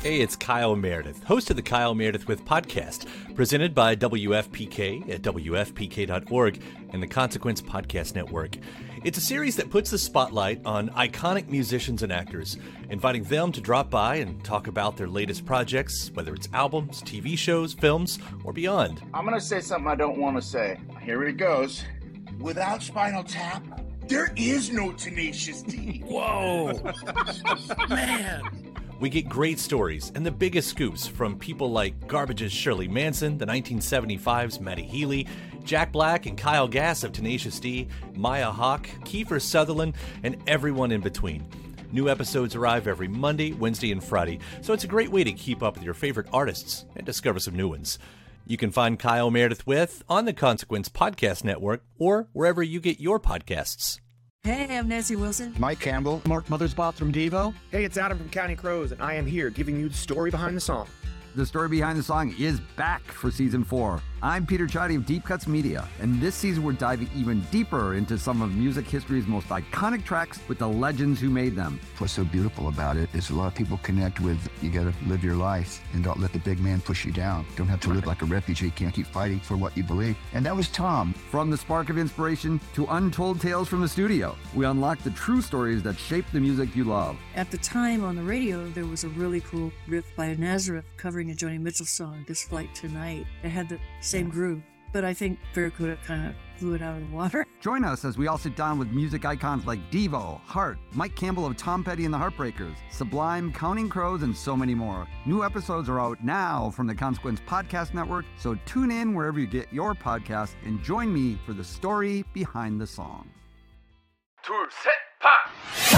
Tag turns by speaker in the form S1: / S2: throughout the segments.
S1: Hey, it's Kyle Meredith, host of the Kyle Meredith With podcast, presented by WFPK at WFPK.org and the Consequence Podcast Network. It's a series that puts the spotlight on iconic musicians and actors, inviting them to drop by and talk about their latest projects, whether it's albums, TV shows, films, or beyond.
S2: I'm going to say something I don't want to say. Here it goes. Without Spinal Tap, there is no Tenacious D.
S1: Whoa! Man! We get great stories and the biggest scoops from people like Garbage's Shirley Manson, the 1975's Matty Healy, Jack Black and Kyle Gass of Tenacious D, Maya Hawke, Kiefer Sutherland, and everyone in between. New episodes arrive every Monday, Wednesday, and Friday, so it's a great way to keep up with your favorite artists and discover some new ones. You can find Kyle Meredith With on the Consequence Podcast Network or wherever you get your podcasts.
S3: Hey, I'm Nancy Wilson.
S4: Mike Campbell.
S5: Mark Mothersbaugh from Devo.
S6: Hey, it's Adam from Counting Crows, and I am here giving you the story behind the song.
S4: The story behind the song is back for Season 4. I'm Peter Chadi of Deep Cuts Media, and this season we're diving even deeper into some of music history's most iconic tracks with the legends who made them.
S7: What's so beautiful about it is a lot of people connect with, you gotta live your life and don't let the big man push you down. Don't have to live like a refugee, can't keep fighting for what you believe. And that was Tom.
S4: From the spark of inspiration to untold tales from the studio, we unlock the true stories that shape the music you love.
S3: At the time on the radio, there was a really cool riff by Nazareth covering a Joni Mitchell song, This Flight Tonight. It had the same groove, but I think Barracuda kind of blew it out of the water.
S4: Join us as we all sit down with music icons like Devo, Heart, Mike Campbell of Tom Petty and the Heartbreakers, Sublime, Counting Crows, and so many more. New episodes are out now from the Consequence Podcast Network, so tune in wherever you get your podcasts and join me for the story behind the song.
S6: 둘, 셋, 파!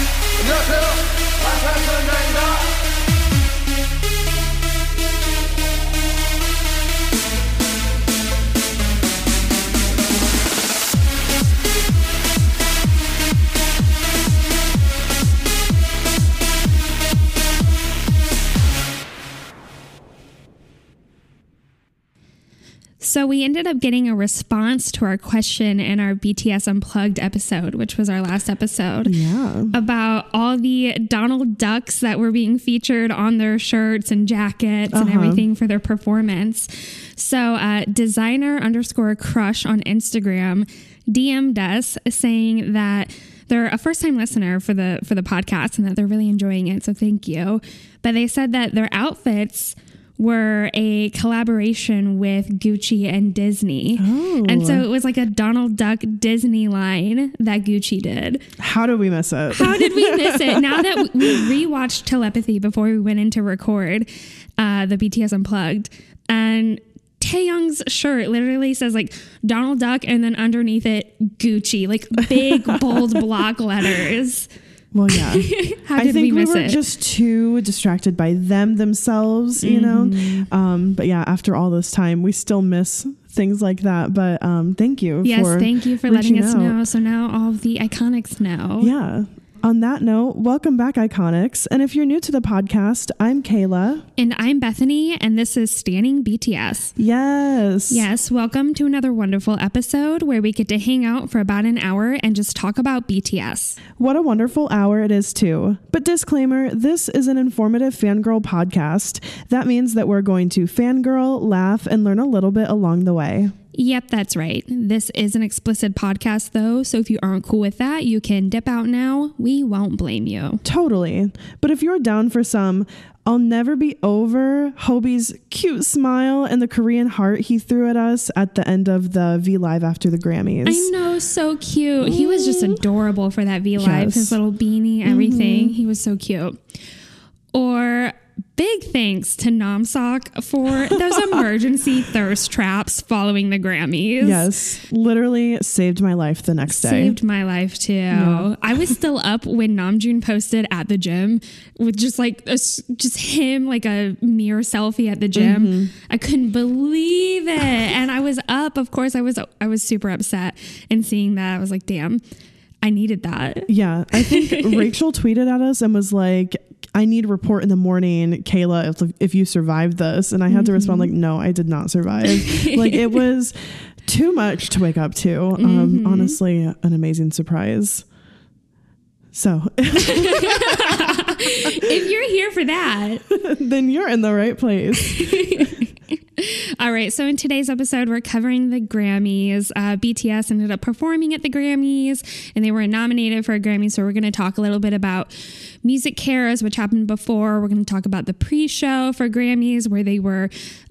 S8: So we ended up getting a response to our question in our BTS Unplugged episode, which was our last episode, about all the Donald Ducks that were being featured on their shirts and jackets and everything for their performance. So designer_crush on Instagram DM'd us saying that they're a first-time listener for the podcast and that they're really enjoying it. So thank you. But they said that their outfits were a collaboration with Gucci and Disney. Oh. And so it was like a Donald Duck Disney line that Gucci did.
S9: How did we miss it?
S8: How did we miss it? Now that we rewatched Telepathy before we went in to record the BTS Unplugged, and Taeyoung's shirt literally says like Donald Duck and then underneath it Gucci, like big bold block letters.
S9: Well, yeah. I think we were just too distracted by themselves, you know. But yeah, after all this time, we still miss things like that. But thank you.
S8: Thank you for letting us know. So now all of the iconics know.
S9: Yeah. On that note, welcome back, Iconics. And if you're new to the podcast, I'm Kayla.
S8: And I'm Bethany, and this is Standing BTS.
S9: Yes.
S8: Yes, welcome to another wonderful episode where we get to hang out for about an hour and just talk about BTS.
S9: What a wonderful hour it is, too. But disclaimer, this is an informative fangirl podcast. That means that we're going to fangirl, laugh, and learn a little bit along the way.
S8: Yep, that's right. This is an explicit podcast, though, so if you aren't cool with that, you can dip out now. We won't blame you.
S9: Totally. But if you're down for some I'll never be over Hobie's cute smile and the Korean heart he threw at us at the end of the V Live after the Grammys.
S8: I know, so cute. He was just adorable for that V Live. Yes. His little beanie, everything. He was so cute. Or big thanks to Namsock for those emergency thirst traps following the Grammys.
S9: Yes, literally saved my life the next day.
S8: Saved my life too. Yeah. I was still up when Namjoon posted at the gym with just like just him, like a mirror selfie at the gym. I couldn't believe it, and I was up. Of course, I was super upset. And seeing that, I was like, damn, I needed that.
S9: Yeah, I think Rachel tweeted at us and was like, I need a report in the morning, Kayla, if you survived this. And I had to respond like, no, I did not survive. Like, it was too much to wake up to. Honestly, an amazing surprise. So
S8: if you're here there for that.
S9: Then you're in the right place.
S8: All right. So in today's episode, we're covering the Grammys. BTS ended up performing at the Grammys and they were nominated for a Grammy. So we're going to talk a little bit about Music Cares, which happened before. We're going to talk about the pre-show for Grammys where they were,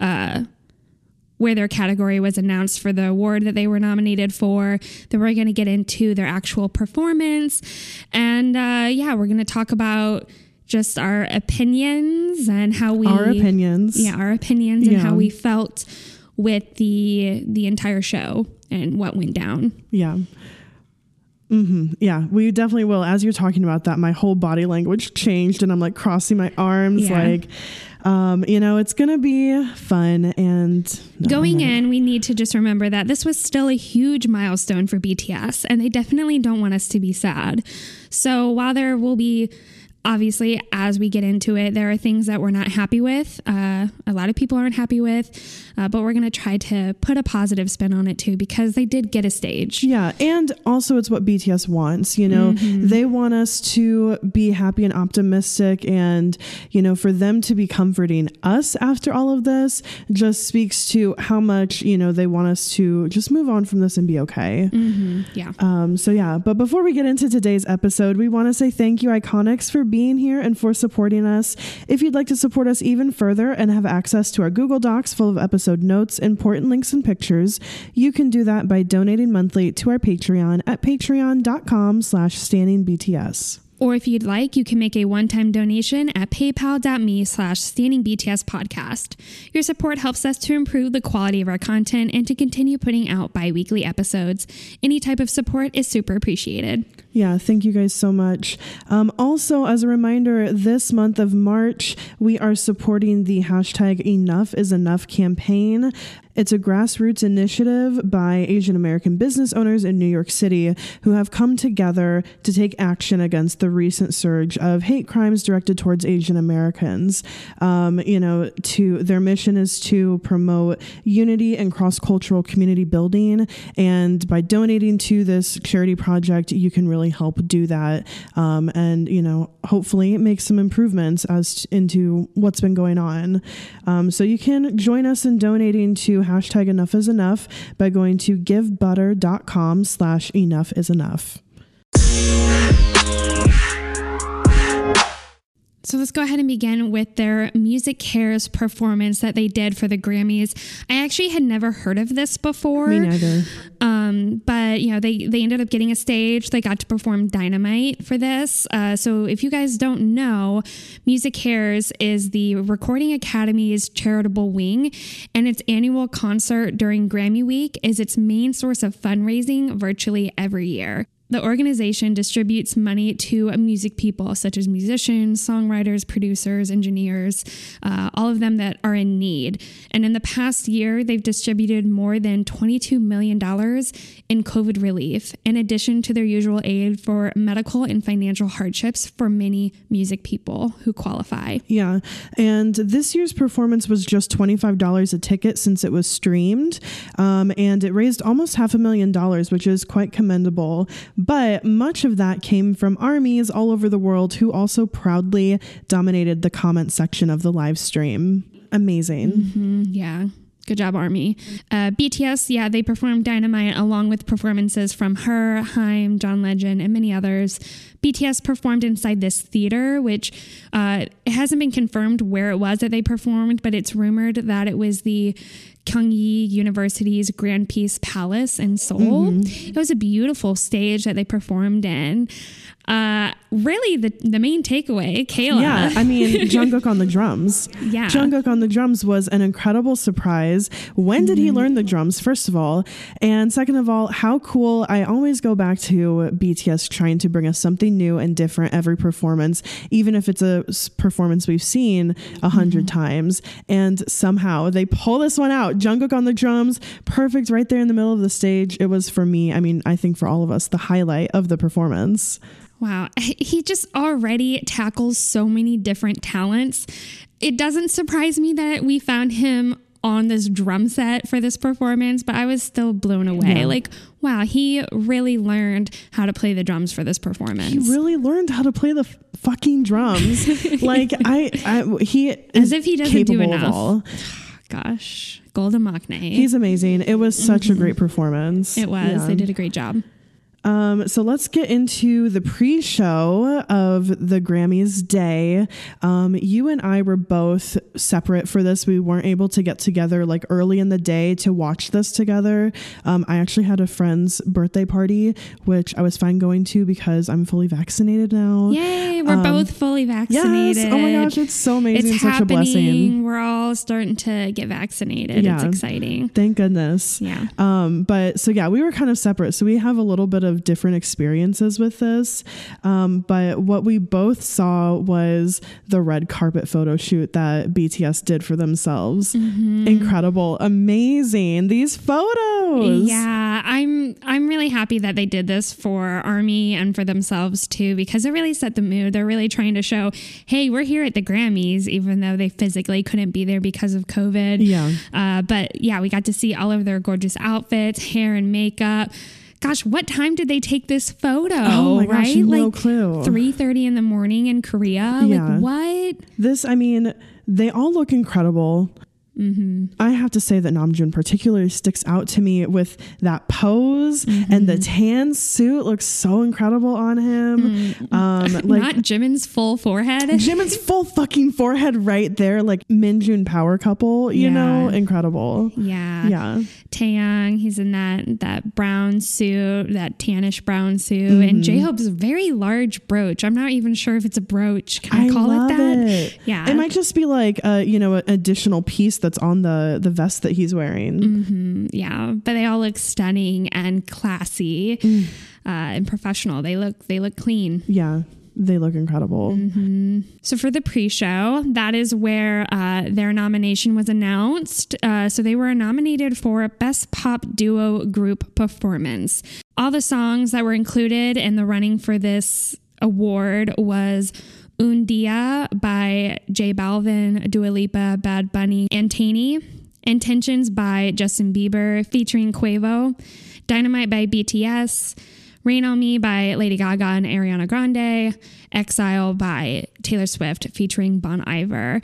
S8: where their category was announced for the award that they were nominated for. Then we're going to get into their actual performance. And we're going to talk about just our opinions and how we...
S9: Our opinions
S8: and how we felt with the entire show and what went down.
S9: Yeah. Mm-hmm. Yeah, we definitely will. As you're talking about that, my whole body language changed and I'm like crossing my arms like... it's going to be fun. And
S8: going in, we need to just remember that this was still a huge milestone for BTS and they definitely don't want us to be sad. So while there will be, obviously, as we get into it, there are things that we're not happy with. A lot of people aren't happy with, but we're going to try to put a positive spin on it too, because they did get a stage.
S9: Yeah. And also it's what BTS wants, they want us to be happy and optimistic and, for them to be comforting us after all of this just speaks to how much, they want us to just move on from this and be okay.
S8: Mm-hmm. Yeah.
S9: But before we get into today's episode, we want to say thank you, Iconics, for being here and for supporting us. If you'd like to support us even further and have access to our Google Docs full of episode notes, important links, and pictures, you can do that by donating monthly to our Patreon at patreon.com/standingbts.
S8: Or if you'd like, you can make a one-time donation at paypal.me/standingbtspodcast. Your support helps us to improve the quality of our content and to continue putting out bi-weekly episodes. Any type of support is super appreciated.
S9: Yeah, thank you guys so much. Also, as a reminder, this month of March, we are supporting the #EnoughIsEnough campaign. It's a grassroots initiative by Asian American business owners in New York City who have come together to take action against the recent surge of hate crimes directed towards Asian Americans. Their mission is to promote unity and cross-cultural community building. And by donating to this charity project, you can really help do that. Hopefully make some improvements into what's been going on. So you can join us in donating to #EnoughIsEnough by going to givebutter.com/enoughisenough.
S8: So let's go ahead and begin with their Music Cares performance that they did for the Grammys. I actually had never heard of this before.
S9: Me neither.
S8: But they ended up getting a stage. They got to perform Dynamite for this. So if you guys don't know, Music Cares is the Recording Academy's charitable wing, and its annual concert during Grammy Week is its main source of fundraising virtually every year. The organization distributes money to music people such as musicians, songwriters, producers, engineers, all of them that are in need. And in the past year, they've distributed more than $22 million in COVID relief, in addition to their usual aid for medical and financial hardships for many music people who qualify.
S9: Yeah. And this year's performance was just $25 a ticket since it was streamed. And it raised almost $500,000, which is quite commendable. But much of that came from armies all over the world who also proudly dominated the comment section of the live stream. Amazing.
S8: Mm-hmm, yeah. Good job, Army. BTS, they performed Dynamite along with performances from Her, Haim, John Legend, and many others. BTS performed inside this theater, which it hasn't been confirmed where it was that they performed, but it's rumored that it was the Kyunghee University's Grand Peace Palace in Seoul. Mm-hmm. It was a beautiful stage that they performed in. Really, the main takeaway, Kayla.
S9: Yeah, I mean, Jungkook on the drums.
S8: Yeah.
S9: Jungkook on the drums was an incredible surprise. When did he learn the drums, first of all? And second of all, how cool. I always go back to BTS trying to bring us something new and different every performance, even if it's a performance we've seen 100 times. And somehow they pull this one out. Jungkook on the drums, perfect right there in the middle of the stage. It was, for me, I think for all of us, the highlight of the performance.
S8: Wow. He just already tackles so many different talents. It doesn't surprise me that we found him on this drum set for this performance, but I was still blown away.
S9: Yeah.
S8: Like, wow, he really learned how to play the drums for this performance.
S9: He really learned how to play the fucking drums. Like he is
S8: as if he doesn't do
S9: capable of
S8: enough.
S9: all.
S8: Gosh, Golden Machne.
S9: He's amazing. It was such a great performance.
S8: It was.
S9: Yeah.
S8: They did a great job.
S9: So let's get into the pre-show of the Grammys day. You and I were both separate for this. We weren't able to get together like early in the day to watch this together. I actually had a friend's birthday party, which I was fine going to because I'm fully vaccinated now.
S8: Yay, we're both fully vaccinated.
S9: Yes. Oh my gosh, it's so amazing.
S8: It's
S9: such
S8: happening.
S9: a blessing.
S8: We're all starting to get vaccinated.
S9: Yeah.
S8: It's exciting.
S9: Thank goodness.
S8: Yeah.
S9: But so yeah, we were kind of separate. So we have a little bit of different experiences with this. But what we both saw was the red carpet photo shoot that BTS did for themselves. Incredible. Amazing. These photos.
S8: Yeah, I'm really happy that they did this for ARMY and for themselves too, because it really set the mood. They're really trying to show, hey, we're here at the Grammys, even though they physically couldn't be there because of COVID.
S9: Yeah.
S8: But yeah, we got to see all of their gorgeous outfits, hair and makeup. Gosh, what time did they take this photo?
S9: Oh my gosh,
S8: right?
S9: no
S8: like
S9: clue.
S8: 3:30 in the morning in Korea.
S9: Yeah.
S8: Like what?
S9: This, I mean, they all look incredible. I have to say that Namjoon particularly sticks out to me with that pose, and the tan suit looks so incredible on him.
S8: Like, not Jimin's full forehead.
S9: Jimin's full fucking forehead right there, like Minjun power couple, you know, incredible.
S8: Yeah. Taeyang, he's in that brown suit, that tannish brown suit, and J-Hope's very large brooch. I'm not even sure if it's a brooch. Can I call it that? Yeah.
S9: It might just be like an additional piece that's on the vest that he's wearing.
S8: Yeah, but they all look stunning and classy and professional. They look clean.
S9: Yeah. They look incredible.
S8: So for the pre-show, that is where their nomination was announced. So they were nominated for Best Pop Duo Group Performance. All the songs that were included in the running for this award was Un Dia by J Balvin, Dua Lipa, Bad Bunny, and Tainy. Intentions by Justin Bieber featuring Quavo. Dynamite by BTS. Rain on Me by Lady Gaga and Ariana Grande. Exile by Taylor Swift featuring Bon Iver.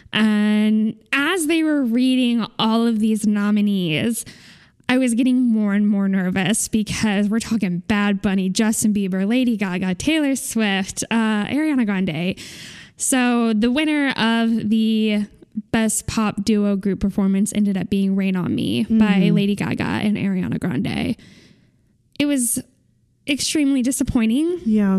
S8: And as they were reading all of these nominees, I was getting more and more nervous because we're talking Bad Bunny, Justin Bieber, Lady Gaga, Taylor Swift, Ariana Grande. So the winner of the Best Pop Duo Group Performance ended up being Rain on Me by Lady Gaga and Ariana Grande. It was extremely disappointing.
S9: Yeah.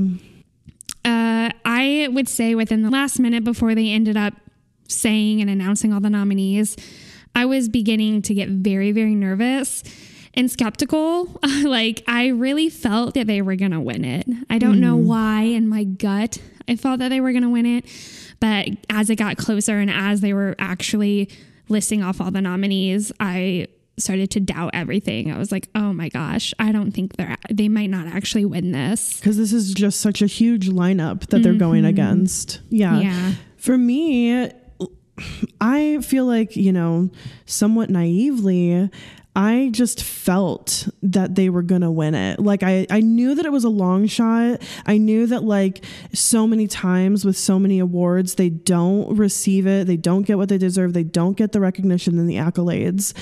S8: I would say within the last minute before they ended up saying and announcing all the nominees, I was beginning to get very, very nervous and skeptical. Like, I really felt that they were going to win it. I don't know why in my gut I felt that they were going to win it. But as it got closer and as they were actually listing off all the nominees, I started to doubt everything. I was like, oh my gosh, I don't think they might not actually win this.
S9: Because this is just such a huge lineup that they're going against. Yeah. For me, I feel like, somewhat naively, I just felt that they were going to win it. Like I knew that it was a long shot. I knew that like so many times with so many awards, they don't receive it. They don't get what they deserve. They don't get the recognition and the accolades.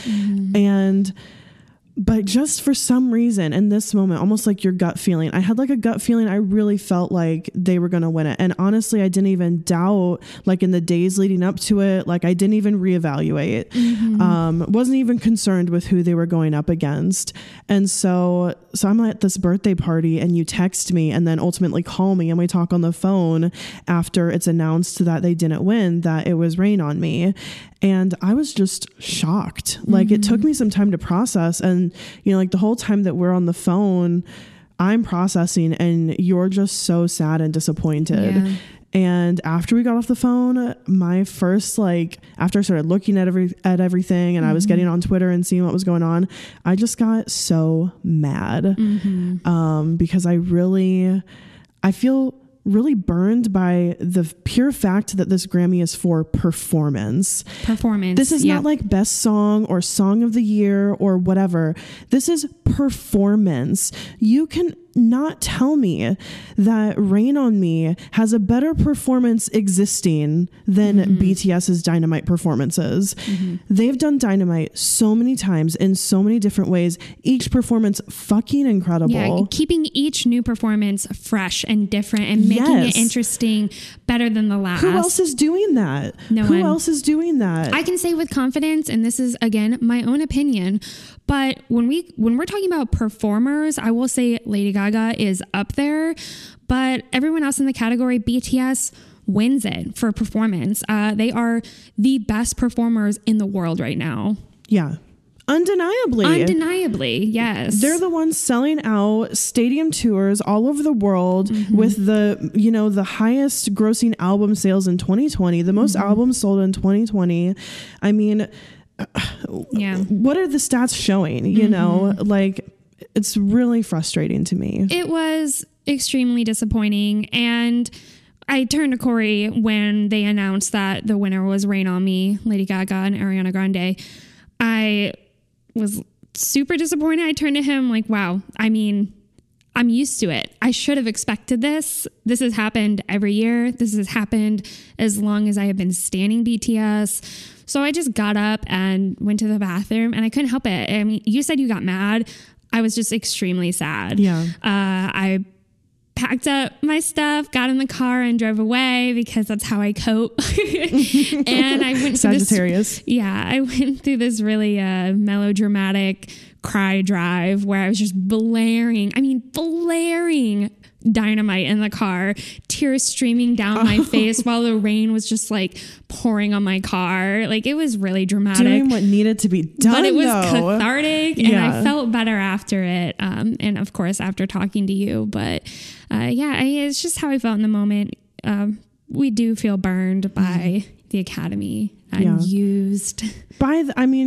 S9: But just for some reason in this moment, almost like your gut feeling, I had like a gut feeling. I really felt like they were going to win it. And honestly, I didn't even doubt, like in the days leading up to it, like I didn't even reevaluate, wasn't even concerned with who they were going up against. And so I'm at this birthday party and you text me and then ultimately call me and we talk on the phone after it's announced that they didn't win, that it was Rain on Me. And I was just shocked. Like it took me some time to process. And, like the whole time that we're on the phone, I'm processing and you're just so sad and disappointed. Yeah. And after we got off the phone, my first, after I started looking at everything and I was getting on Twitter and seeing what was going on, I just got so mad. Because I feel really burned by the pure fact that this Grammy is for performance. This is not like best song or song of the year or whatever. This is performance. You can not tell me that Rain on Me has a better performance existing than BTS's Dynamite performances. They've done Dynamite so many times in so many different ways. Each performance fucking incredible.
S8: Yeah, keeping each new performance fresh and different and making it interesting, better than the last.
S9: Who else is doing that? Who else is doing that?
S8: I can say with confidence, and this is again my own opinion, but when we're talking about performers, I will say Lady Gaga is up there, but everyone else in the category, BTS wins it for performance. They are the best performers in the world right now.
S9: Yeah. Undeniably,
S8: yes.
S9: They're the ones selling out stadium tours all over the world with the highest grossing album sales in 2020, the most albums sold in 2020. I mean, what are the stats showing? You know, like, it's really frustrating to me.
S8: It was extremely disappointing. And I turned to Corey when they announced that the winner was Rain on Me, Lady Gaga and Ariana Grande. I was super disappointed. I turned to him like, wow, I mean, I'm used to it. I should have expected this. This has happened every year. This has happened as long as I have been standing BTS. So I just got up and went to the bathroom and I couldn't help it. I mean, you said you got mad. I was just extremely sad.
S9: Yeah.
S8: I packed up my stuff, got in the car and drove away because that's how I cope. And I went
S9: Sagittarius.
S8: I went through this really melodramatic cry drive where I was just blaring Dynamite in the car, tears streaming down my face while the rain was just like pouring on my car. Like, it was really dramatic.
S9: Doing what needed to be done,
S8: but it was cathartic and I felt better after it. And of course, after talking to you, but it's just how I felt in the moment. We do feel burned by the Academy and used
S9: by,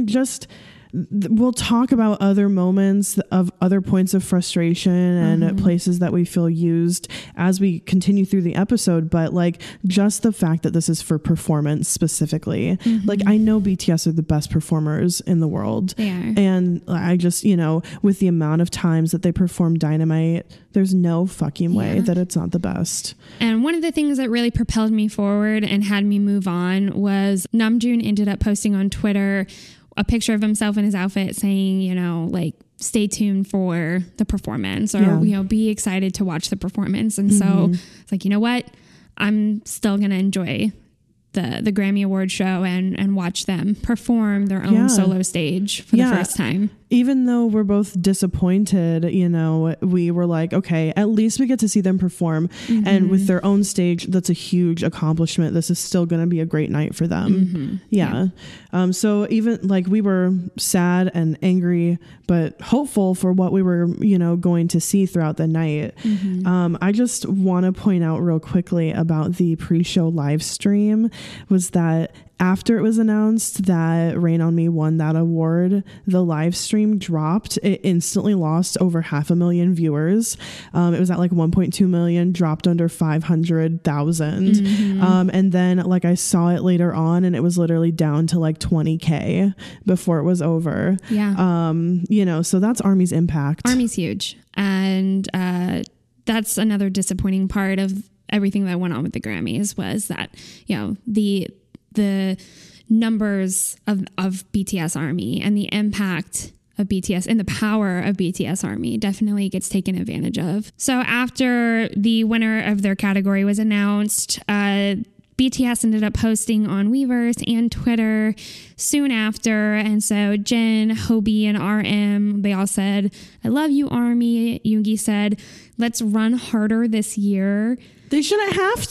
S9: we'll talk about other moments of other points of frustration and places that we feel used as we continue through the episode. But like, just the fact that this is for performance specifically, like, I know BTS are the best performers in the world.
S8: They are.
S9: And I just, with the amount of times that they perform Dynamite, there's no fucking way that it's not the best.
S8: And one of the things that really propelled me forward and had me move on was Namjoon ended up posting on Twitter a picture of himself in his outfit saying, like, stay tuned for the performance or, be excited to watch the performance. And so it's like, you know what? I'm still going to enjoy the Grammy Award show and watch them perform their own solo stage for the first time. Even
S9: though we're both disappointed, we were like, okay, at least we get to see them perform. And with their own stage, that's a huge accomplishment. This is still going to be a great night for them. So even like, we were sad and angry, but hopeful for what we were, going to see throughout the night. I just want to point out real quickly about the pre-show live stream was that after it was announced that Rain on Me won that award, the live stream dropped. It instantly lost over 500,000 viewers. It was at like 1.2 million, dropped under 500,000. And then like, I saw it later on and it was literally down to like 20K before it was over. So that's Army's impact.
S8: Army's huge. And that's another disappointing part of everything that went on with the Grammys was that, the numbers of BTS Army and the impact of BTS and the power of BTS Army definitely gets taken advantage of. So after the winner of their category was announced, BTS ended up posting on Weverse and Twitter soon after. And so Jin, Hobie, and RM, they all said, "I love you, Army." Yoongi said, "Let's run harder this year."
S9: They shouldn't have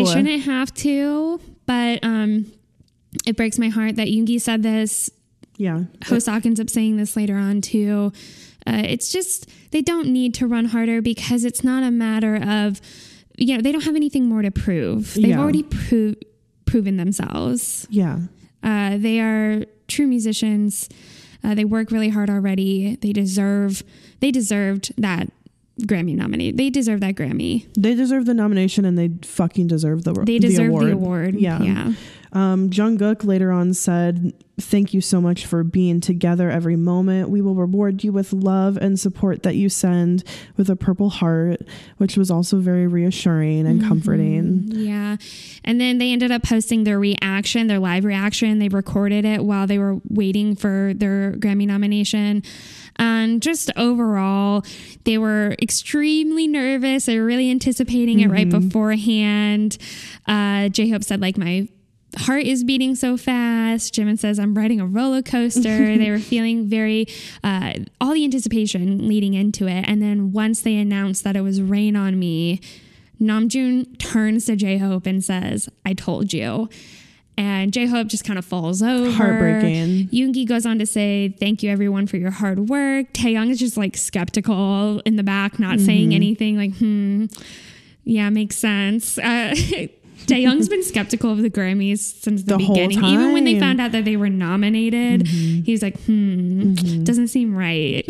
S9: to. But it breaks my heart that Yoongi said this. Hoseok ends up saying this later on too. It's just, they don't need to run harder because it's not a matter of, they don't have anything more to prove. They've already proven themselves. They are true musicians. They work really hard already. They deserved that
S8: Grammy nominated. They deserve that Grammy.
S9: They deserve the nomination, and they fucking deserve the award.
S8: The award. Yeah.
S9: Jungkook later on said, "Thank you so much for being together every moment. We will reward you with love and support that you send," with a purple heart, which was also very reassuring and comforting.
S8: Yeah. And then they ended up posting their reaction, their live reaction. They recorded it while they were waiting for their Grammy nomination. And just overall, they were extremely nervous. They were really anticipating it right beforehand. J-Hope said, like, my heart is beating so fast. Jimin says, I'm riding a roller coaster. They were feeling very, all the anticipation leading into it. And then once they announced that it was Rain on Me, Namjoon turns to J-Hope and says, I told you. And J-Hope just kind of falls over.
S9: Heartbreaking.
S8: Yoongi goes on to say, thank you everyone for your hard work. Taeyong is just like skeptical in the back, not saying anything, like, yeah, makes sense. Taeyong's been skeptical of the Grammys since the beginning.
S9: Whole time.
S8: Even when they found out that they were nominated, he's like, doesn't seem right.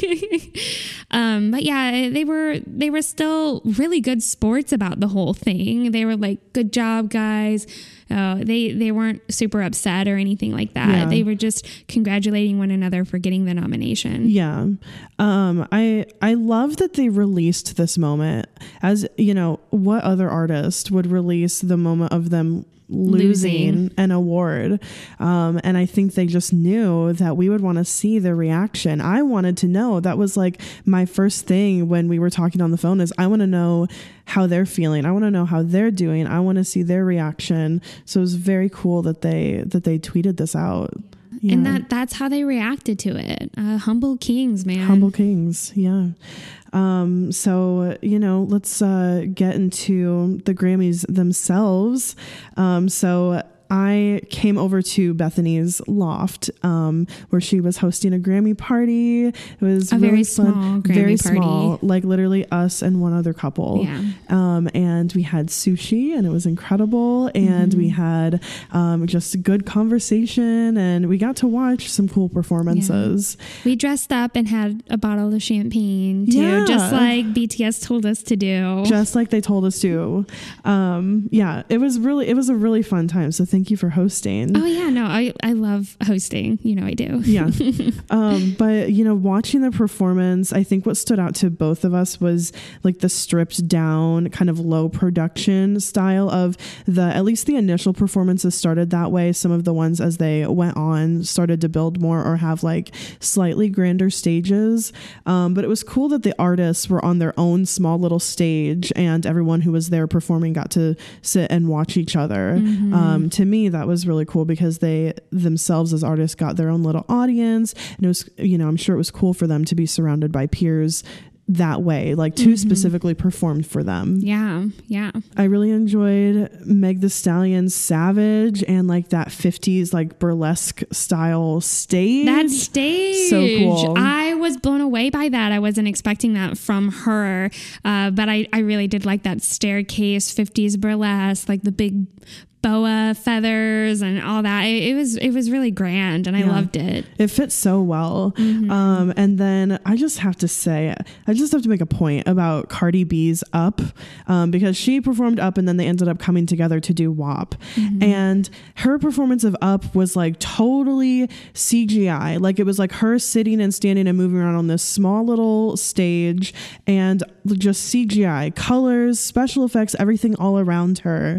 S8: But yeah, they were still really good sports about the whole thing. They were like, good job, guys. They weren't super upset or anything like that. Yeah. They were just congratulating one another for getting the nomination.
S9: Yeah. I love that they released this moment. As you know, what other artist would release the moment of them losing an award? And I think they just knew that we would want to see their reaction. I wanted to know. That was like my first thing when we were talking on the phone, is I want to know how they're feeling. I want to know how they're doing. I want to see their reaction. So it was very cool that they tweeted this out. Yeah.
S8: And that's how they reacted to it. Humble kings, man.
S9: Humble kings. Yeah. So, you know, let's get into the Grammys themselves. So I came over to Bethany's loft, where she was hosting a Grammy party. It was
S8: a
S9: really
S8: very
S9: fun,
S8: small Grammy
S9: very
S8: party.
S9: small, like literally us and one other couple.
S8: Yeah.
S9: And we had sushi, and it was incredible. And we had just good conversation, and we got to watch some cool performances.
S8: Yeah. We dressed up and had a bottle of champagne too, just like BTS told us to do.
S9: Just like they told us to. Yeah, it was a really fun time. So thank you for hosting.
S8: Oh yeah, no, I love hosting. You know I do.
S9: Yeah. But you know, watching the performance, I think what stood out to both of us was like the stripped down kind of low production style of at least the initial performances started that way. Some of the ones as they went on started to build more or have like slightly grander stages. But it was cool that the artists were on their own small little stage, and everyone who was there performing got to sit and watch each other. To me, that was really cool because they themselves as artists got their own little audience, and it was, you know, I'm sure it was cool for them to be surrounded by peers that way, like to specifically performed for them.
S8: Yeah.
S9: I really enjoyed Meg Thee Stallion's Savage and like that 50s like burlesque style stage.
S8: That stage.
S9: So cool.
S8: I was blown away by that. I wasn't expecting that from her. But I really did like that staircase 50s burlesque, like the big boa feathers and all that. It was really grand, and I loved it.
S9: It fits so well. And then I just have to make a point about Cardi B's Up, because she performed Up and then they ended up coming together to do WAP. And her performance of Up was like totally CGI. Like it was like her sitting and standing and moving around on this small little stage, and just CGI, colors, special effects, everything all around her.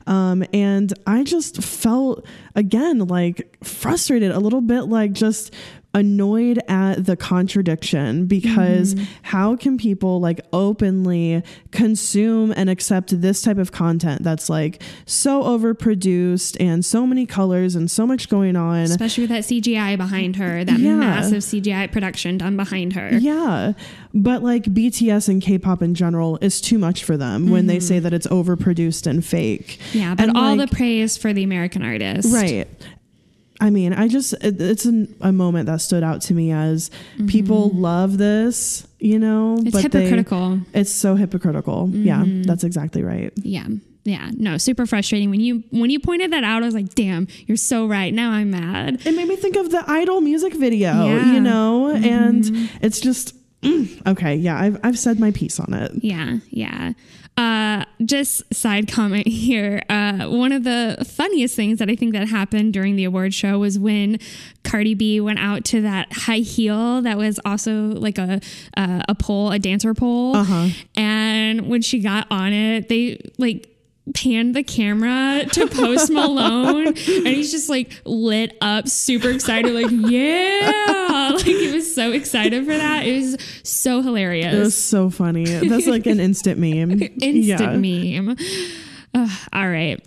S9: And I just felt, again, like frustrated, a little bit like just annoyed at the contradiction, because how can people like openly consume and accept this type of content that's like so overproduced and so many colors and so much going on,
S8: especially with that CGI behind her, that massive CGI production done behind her.
S9: Yeah. But like BTS and K-pop in general is too much for them when they say that it's overproduced and fake.
S8: Yeah, but
S9: and
S8: all
S9: like,
S8: the praise for the American artist.
S9: Right. I mean, it's a moment that stood out to me as people love this, you know,
S8: it's
S9: but
S8: hypocritical.
S9: It's so hypocritical. Yeah, that's exactly right.
S8: Yeah. No, super frustrating. When you pointed that out, I was like, damn, you're so right. Now I'm mad.
S9: It made me think of the Idol music video, you know, and it's just, Okay, yeah, I've said my piece on it.
S8: Yeah. Just side comment here. One of the funniest things that I think that happened during the award show was when Cardi B went out to that high heel that was also like a pole, a dancer pole. And when she got on it, they like panned the camera to Post Malone and he's just like lit up, super excited, like, yeah, like he was so excited for that. It was so hilarious.
S9: It was so funny. That's like an instant meme.
S8: Meme. All right.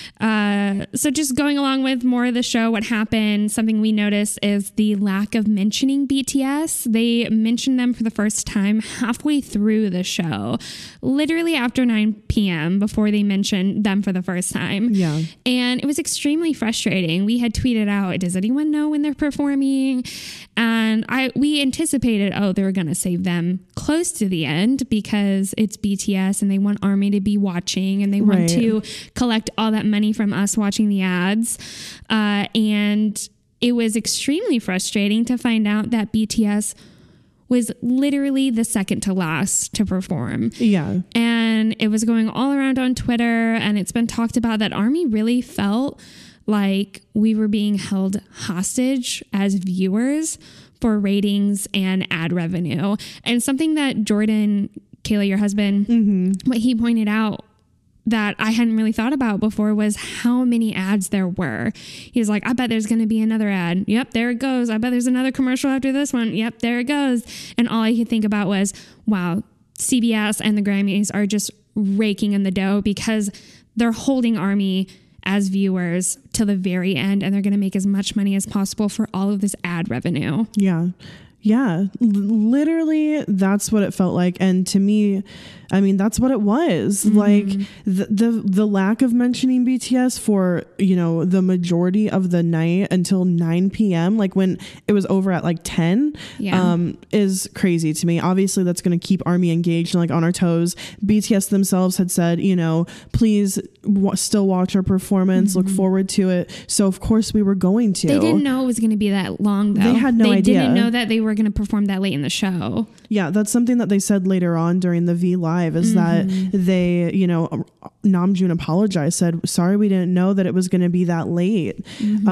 S8: So just going along with more of the show, what happened, something we noticed is the lack of mentioning BTS. They mentioned them for the first time halfway through the show, literally after 9 p.m. before they mentioned them for the first time.
S9: Yeah.
S8: And it was extremely frustrating. We had tweeted out, does anyone know when they're performing? And we anticipated, they were going to save them close to the end because it's BTS and they want ARMY to be watching and they want to collect all that money from us watching the ads. And it was extremely frustrating to find out that BTS was literally the second to last to perform.
S9: Yeah.
S8: And it was going all around on Twitter, and it's been talked about that ARMY really felt like we were being held hostage as viewers for ratings and ad revenue. And something that Jordan, Kayla, your husband, what he pointed out that I hadn't really thought about before was how many ads there were. He was like, I bet there's going to be another ad. Yep, there it goes. I bet there's another commercial after this one. Yep, there it goes. And all I could think about was, wow, CBS and the Grammys are just raking in the dough because they're holding ARMY as viewers till the very end, and they're going to make as much money as possible for all of this ad revenue.
S9: Yeah, literally that's what it felt like. And to me, I mean, that's what it was. Like the lack of mentioning BTS for, the majority of the night until 9 p.m., like when it was over at like 10, is crazy to me. Obviously that's going to keep ARMY engaged and like on our toes. BTS themselves had said, please still watch our performance, look forward to it. So of course we were going to.
S8: They didn't know it was going to be that long though.
S9: They had no idea.
S8: They didn't know that they were going to perform that late in the show.
S9: Yeah, that's something that they said later on during the V Live is that they, Namjoon apologized, said, sorry, we didn't know that it was going to be that late.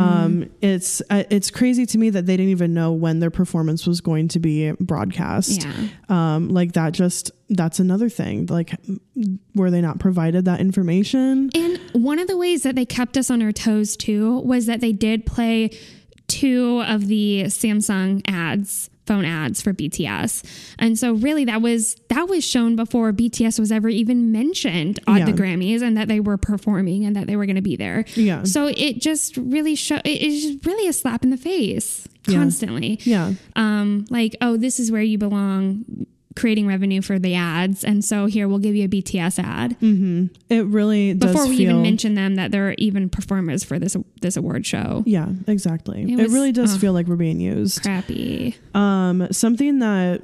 S9: It's crazy to me that they didn't even know when their performance was going to be broadcast. Like that's another thing. Like, were they not provided that information?
S8: And one of the ways that they kept us on our toes too was that they did play 2 of the Samsung phone ads for BTS. And so really that was shown before BTS was ever even mentioned at the Grammys and that they were performing and that they were going to be there. Yeah. So it just really it's just really a slap in the face constantly.
S9: Yeah.
S8: Like, this is where you belong, creating revenue for the ads, and so here we'll give you a BTS ad.
S9: It really does
S8: before we
S9: feel,
S8: even mention them that they're even performers for this award show.
S9: Yeah, exactly. It really does feel like we're being used.
S8: Crappy.
S9: Something that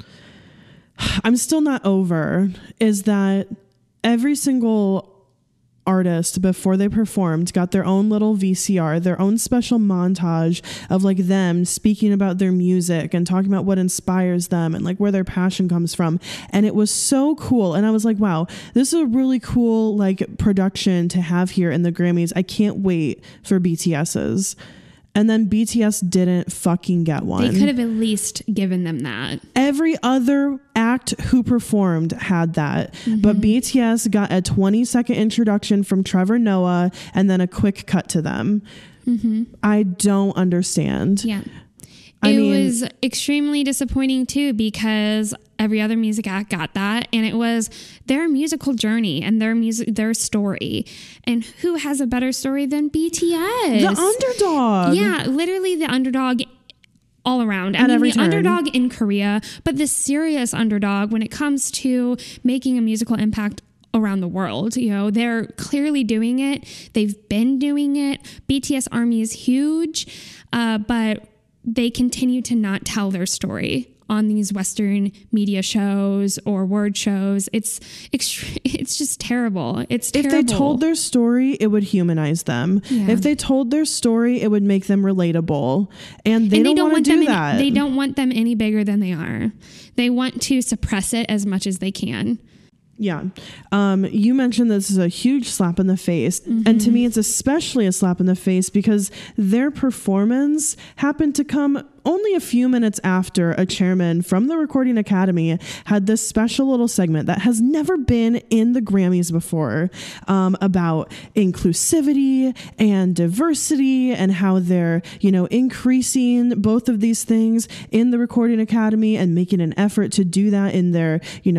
S9: I'm still not over is that every single artist before they performed got their own little VCR, their own special montage of like them speaking about their music and talking about what inspires them and like where their passion comes from. And it was so cool. And I was like, wow, this is a really cool like production to have here in the Grammys. I can't wait for BTS's. And then BTS didn't fucking get one.
S8: They could have at least given them that.
S9: Every other act who performed had that. But BTS got a 20-second introduction from Trevor Noah and then a quick cut to them. I don't understand.
S8: Yeah. It was extremely disappointing too because every other music act got that, and it was their musical journey and their story. And who has a better story than BTS?
S9: The underdog.
S8: Yeah, literally the underdog all around. I mean, the underdog in Korea, but the serious underdog when it comes to making a musical impact around the world. They're clearly doing it. They've been doing it. BTS ARMY is huge, but they continue to not tell their story on these Western media shows or word shows. It's just terrible. It's terrible.
S9: If they told their story, it would humanize them.
S8: Yeah.
S9: If they told their story, it would make them relatable. And they don't want to do that.
S8: They don't want them any bigger than they are. They want to suppress it as much as they can.
S9: Yeah. You mentioned this is a huge slap in the face. And to me, it's especially a slap in the face because their performance happened to come only a few minutes after a chairman from the Recording Academy had this special little segment that has never been in the Grammys before, about inclusivity and diversity and how they're, increasing both of these things in the Recording Academy and making an effort to do that in their,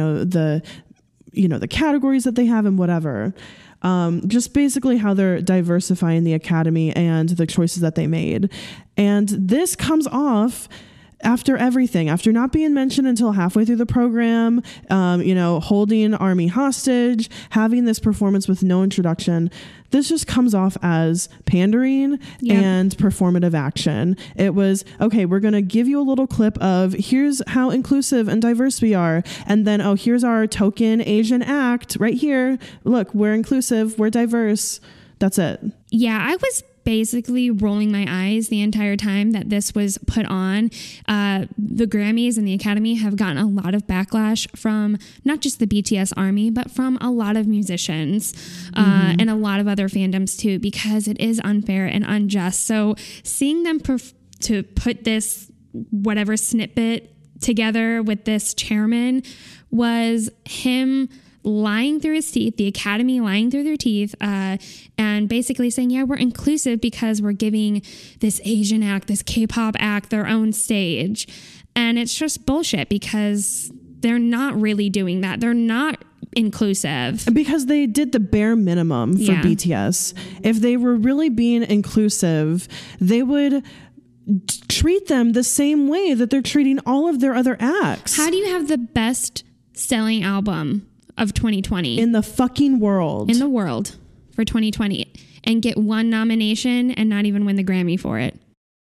S9: the categories that they have and whatever. Just basically how they're diversifying the Academy and the choices that they made. And this comes off after everything, after not being mentioned until halfway through the program, holding Army hostage, having this performance with no introduction. This just comes off as pandering and performative action. It was, okay, we're going to give you a little clip of here's how inclusive and diverse we are. And then, here's our token Asian act right here. Look, we're inclusive. We're diverse. That's it.
S8: Yeah, I was basically rolling my eyes the entire time that this was put on. The Grammys and the Academy have gotten a lot of backlash from not just the BTS Army, but from a lot of musicians and a lot of other fandoms too, because it is unfair and unjust. So seeing them to put this whatever snippet together with this chairman was him lying through his teeth, the Academy lying through their teeth, and basically saying, yeah, we're inclusive because we're giving this Asian act, this K-pop act, their own stage. And it's just bullshit because they're not really doing that. They're not inclusive.
S9: Because they did the bare minimum for BTS. If they were really being inclusive, they would treat them the same way that they're treating all of their other acts.
S8: How do you have the best selling album of 2020
S9: in the fucking world
S8: for 2020 and get one nomination and not even win the Grammy for it?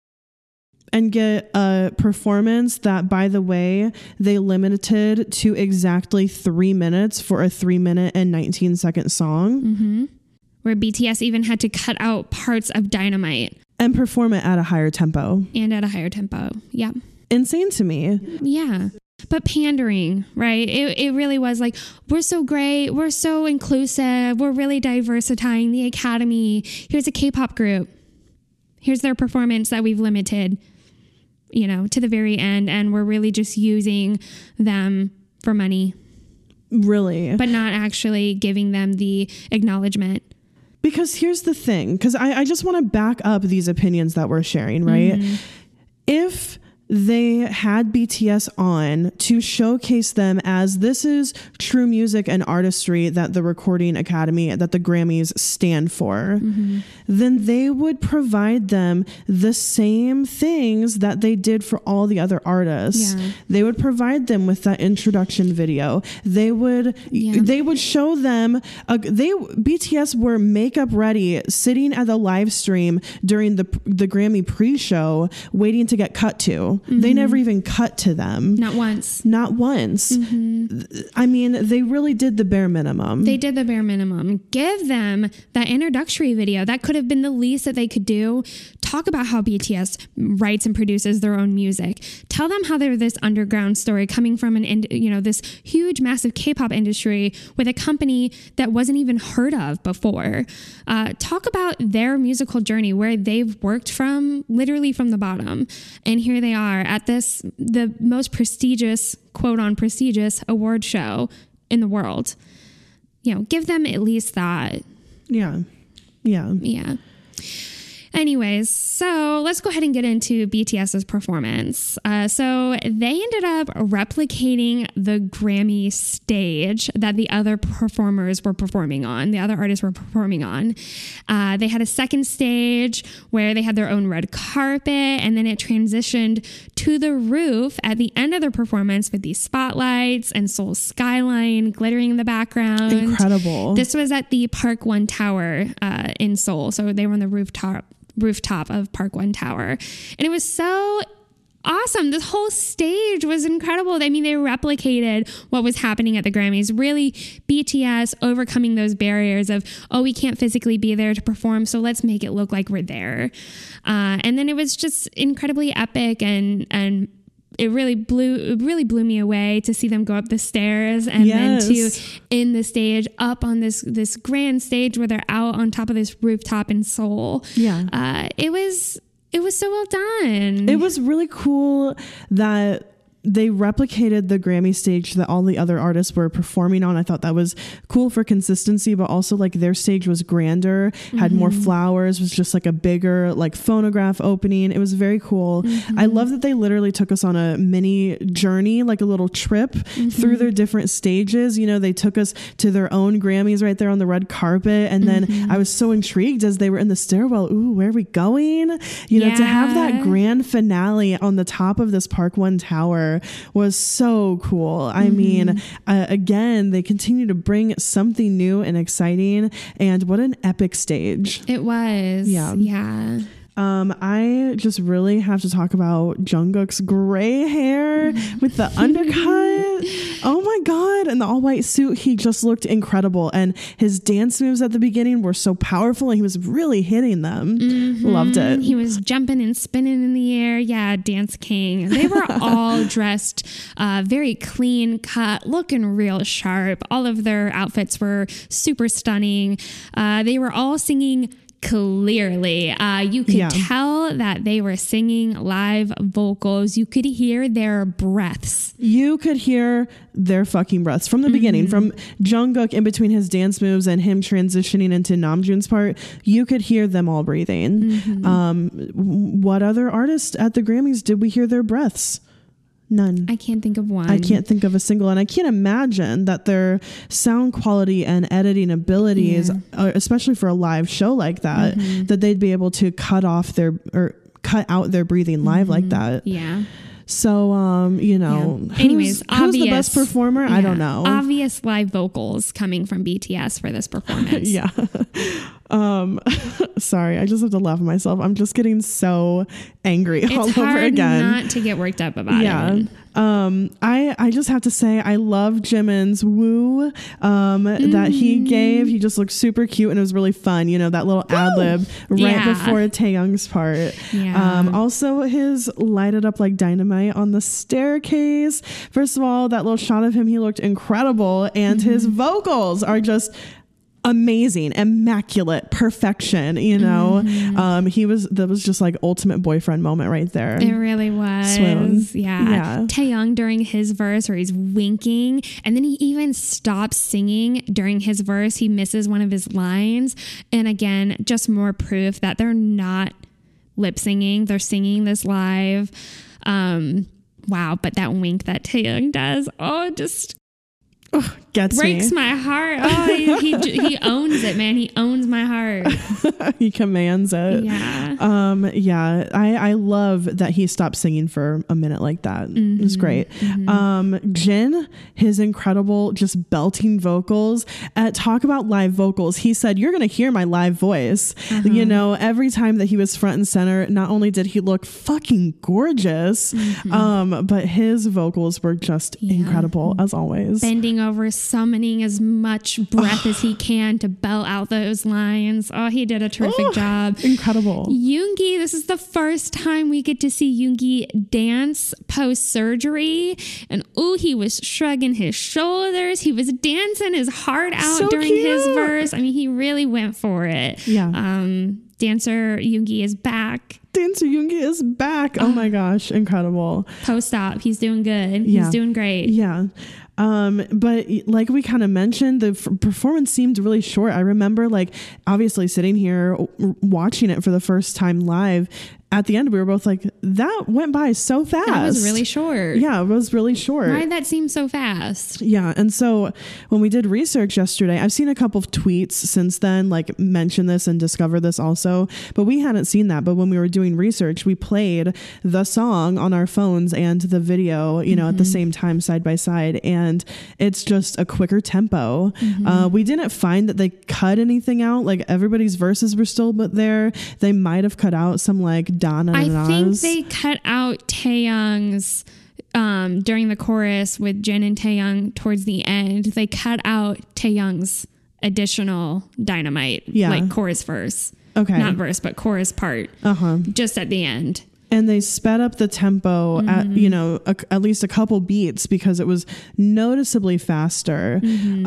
S9: And get a performance that, by the way, they limited to exactly 3 minutes for a 3-minute and 19-second song.
S8: Where BTS even had to cut out parts of Dynamite.
S9: And perform it at a higher tempo.
S8: Yeah.
S9: Insane to me.
S8: Yeah. But pandering, right? It really was like, we're so great. We're so inclusive. We're really diversifying the Academy. Here's a K-pop group. Here's their performance that we've limited, to the very end. And we're really just using them for money.
S9: Really?
S8: But not actually giving them the acknowledgement.
S9: Because here's the thing. Because I just want to back up these opinions that we're sharing, right? If they had BTS on to showcase them as this is true music and artistry that the Recording Academy, that the Grammys stand for, then they would provide them the same things that they did for all the other artists. They would provide them with that introduction video. They would show them, BTS were makeup ready, sitting at the live stream during the Grammy pre-show, waiting to get cut to. They never even cut to them. Not once. I mean, they really did the bare minimum.
S8: Give them that introductory video. That could have been the least that they could do. Talk about how BTS writes and produces their own music. Tell them how they're this underground story coming from this huge, massive K-pop industry with a company that wasn't even heard of before. Talk about their musical journey, where they've worked from, literally from the bottom. And here they are at the most prestigious, quote on prestigious award show in the world. Give them at least that. Yeah. Anyways, so let's go ahead and get into BTS's performance. So they ended up replicating the Grammy stage that the other performers were performing on, the other artists were performing on. They had a second stage where they had their own red carpet, and then it transitioned to the roof at the end of the performance with these spotlights and Seoul skyline glittering in the background.
S9: Incredible.
S8: This was at the Park One Tower in Seoul. So they were on the rooftop of Park One Tower. And it was so awesome. This whole stage was incredible. I mean, they replicated what was happening at the Grammys. Really, BTS overcoming those barriers of, oh, we can't physically be there to perform, so let's make it look like we're there. And then it was just incredibly epic, and it really blew me away to see them go up the stairs and then to end the stage up on this grand stage where they're out on top of this rooftop in Seoul. Yeah. It was so well done.
S9: It was really cool that they replicated the Grammy stage that all the other artists were performing on. I thought that was cool for consistency, but also like their stage was grander, had more flowers, was just like a bigger like phonograph opening. It was very cool. I love that they literally took us on a mini journey, like a little trip through their different stages. You know, they took us to their own Grammys right there on the red carpet. And then I was so intrigued as they were in the stairwell. Ooh, where are we going? You know, to have that grand finale on the top of this Park One Tower was so cool. I mean, again, they continue to bring something new and exciting, and what an epic stage
S8: it was. Yeah.
S9: I just really have to talk about Jungkook's gray hair with the undercut. Oh my God. And the all white suit, he just looked incredible. And his dance moves at the beginning were so powerful, and he was really hitting them. Loved it.
S8: He was jumping and spinning in the air. Yeah, Dance King. They were all dressed very clean cut, looking real sharp. All of their outfits were super stunning. They were all singing clearly. You could tell that they were singing live vocals. You could hear their breaths.
S9: You could hear their fucking breaths from the beginning, from Jungkook in between his dance moves and him transitioning into Namjoon's part. You could hear them all breathing. What other artists at the Grammys did we hear their breaths? None.
S8: I can't think of one.
S9: I can't think of a single. And I can't imagine that their sound quality and editing abilities, especially for a live show like that, that they'd be able to cut out their breathing live like that.
S8: Yeah.
S9: So, you know,
S8: anyways,
S9: who's the best performer? I don't know.
S8: Obvious live vocals coming from BTS for this performance.
S9: Sorry, I just have to laugh at myself. I'm just getting so angry all over again.
S8: It's hard not to get worked up about it.
S9: I just have to say I love Jimin's woo that he gave. He just looked super cute, and it was really fun. You know, that little ad lib right before Taeyoung's part. Also his light it up like dynamite on the staircase. First of all, that little shot of him, he looked incredible, and his vocals are just amazing, immaculate perfection. You know, that was just like ultimate boyfriend moment right there.
S8: It really was.
S9: Swoon.
S8: Yeah. Taeyoung during his verse where he's winking, and then he even stops singing during his verse. He misses one of his lines, and again, just more proof that they're not lip singing, they're singing this live. Wow, but that wink that Taeyoung does, just breaks my heart. He owns it, man. He owns my heart.
S9: He commands it. I love that he stopped singing for a minute like that. It was great. Jin, his incredible just belting vocals. Talk about live vocals. He said, you're going to hear my live voice. You know, every time that he was front and center, not only did he look fucking gorgeous, but his vocals were just incredible as always.
S8: Bending over, summoning as much breath as he can to belt out those lines. He did a terrific job.
S9: Incredible.
S8: Yoongi, this is the first time we get to see Yoongi dance post-surgery. And he was shrugging his shoulders. He was dancing his heart out during his verse. I mean, he really went for it. Dancer Yoongi is back.
S9: Oh my gosh, incredible.
S8: Post-op, he's doing good. He's doing great.
S9: But like we kind of mentioned, the performance seemed really short. I remember like obviously sitting here watching it for the first time live. At the end, we were both like, that went by so fast.
S8: That was really short.
S9: Yeah, it was really short.
S8: Why did that seem so fast?
S9: Yeah. And so when we did research yesterday, I've seen a couple of tweets since then, like mention this and discover this also, but we hadn't seen that. But when we were doing research, we played the song on our phones and the video, you know, at the same time, side by side. And it's just a quicker tempo. We didn't find that they cut anything out. Like everybody's verses were still there. They might have cut out some like Donna and
S8: I think
S9: Nas.
S8: they cut out Taeyong's during the chorus with Jin and Taeyong towards the end. They cut out Taeyong's additional Dynamite, like chorus verse.
S9: Okay.
S8: Not verse, but chorus part. Just at the end.
S9: And they sped up the tempo at, you know, at least a couple beats because it was noticeably faster.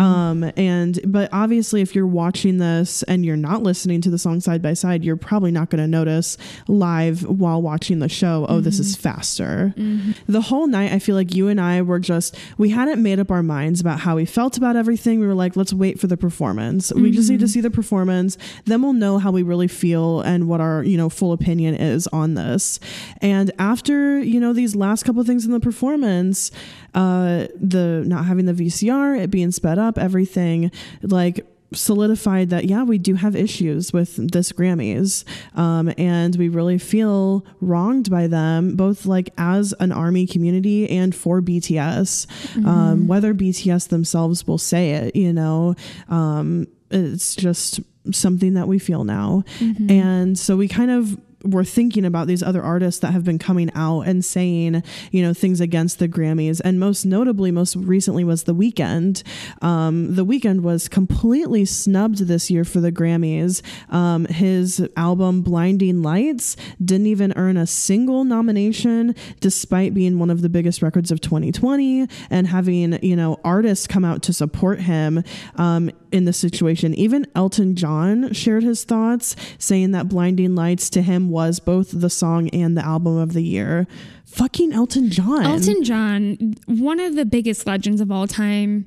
S9: But obviously if you're watching this and you're not listening to the song side by side, you're probably not going to notice live while watching the show, oh, this is faster. The whole night, I feel like you and I were we hadn't made up our minds about how we felt about everything. We were like, let's wait for the performance. We just need to see the performance. Then we'll know how we really feel and what our, you know, full opinion is on this. And after, you know, these last couple of things in the performance, the not having the VCR, it being sped up, everything like solidified that, yeah, we do have issues with this Grammys. And we really feel wronged by them, both like as an ARMY community and for BTS, whether BTS themselves will say it, you know, it's just something that we feel now. And so we kind of were thinking about these other artists that have been coming out and saying, you know, things against the Grammys. And most notably, most recently was The Weeknd. The Weeknd was completely snubbed this year for the Grammys. His album Blinding Lights didn't even earn a single nomination, despite being one of the biggest records of 2020 and having, you know, artists come out to support him in this situation. Even Elton John shared his thoughts, saying that Blinding Lights to him was both the song and the album of the year. Fucking Elton John.
S8: Elton John, one of the biggest legends of all time.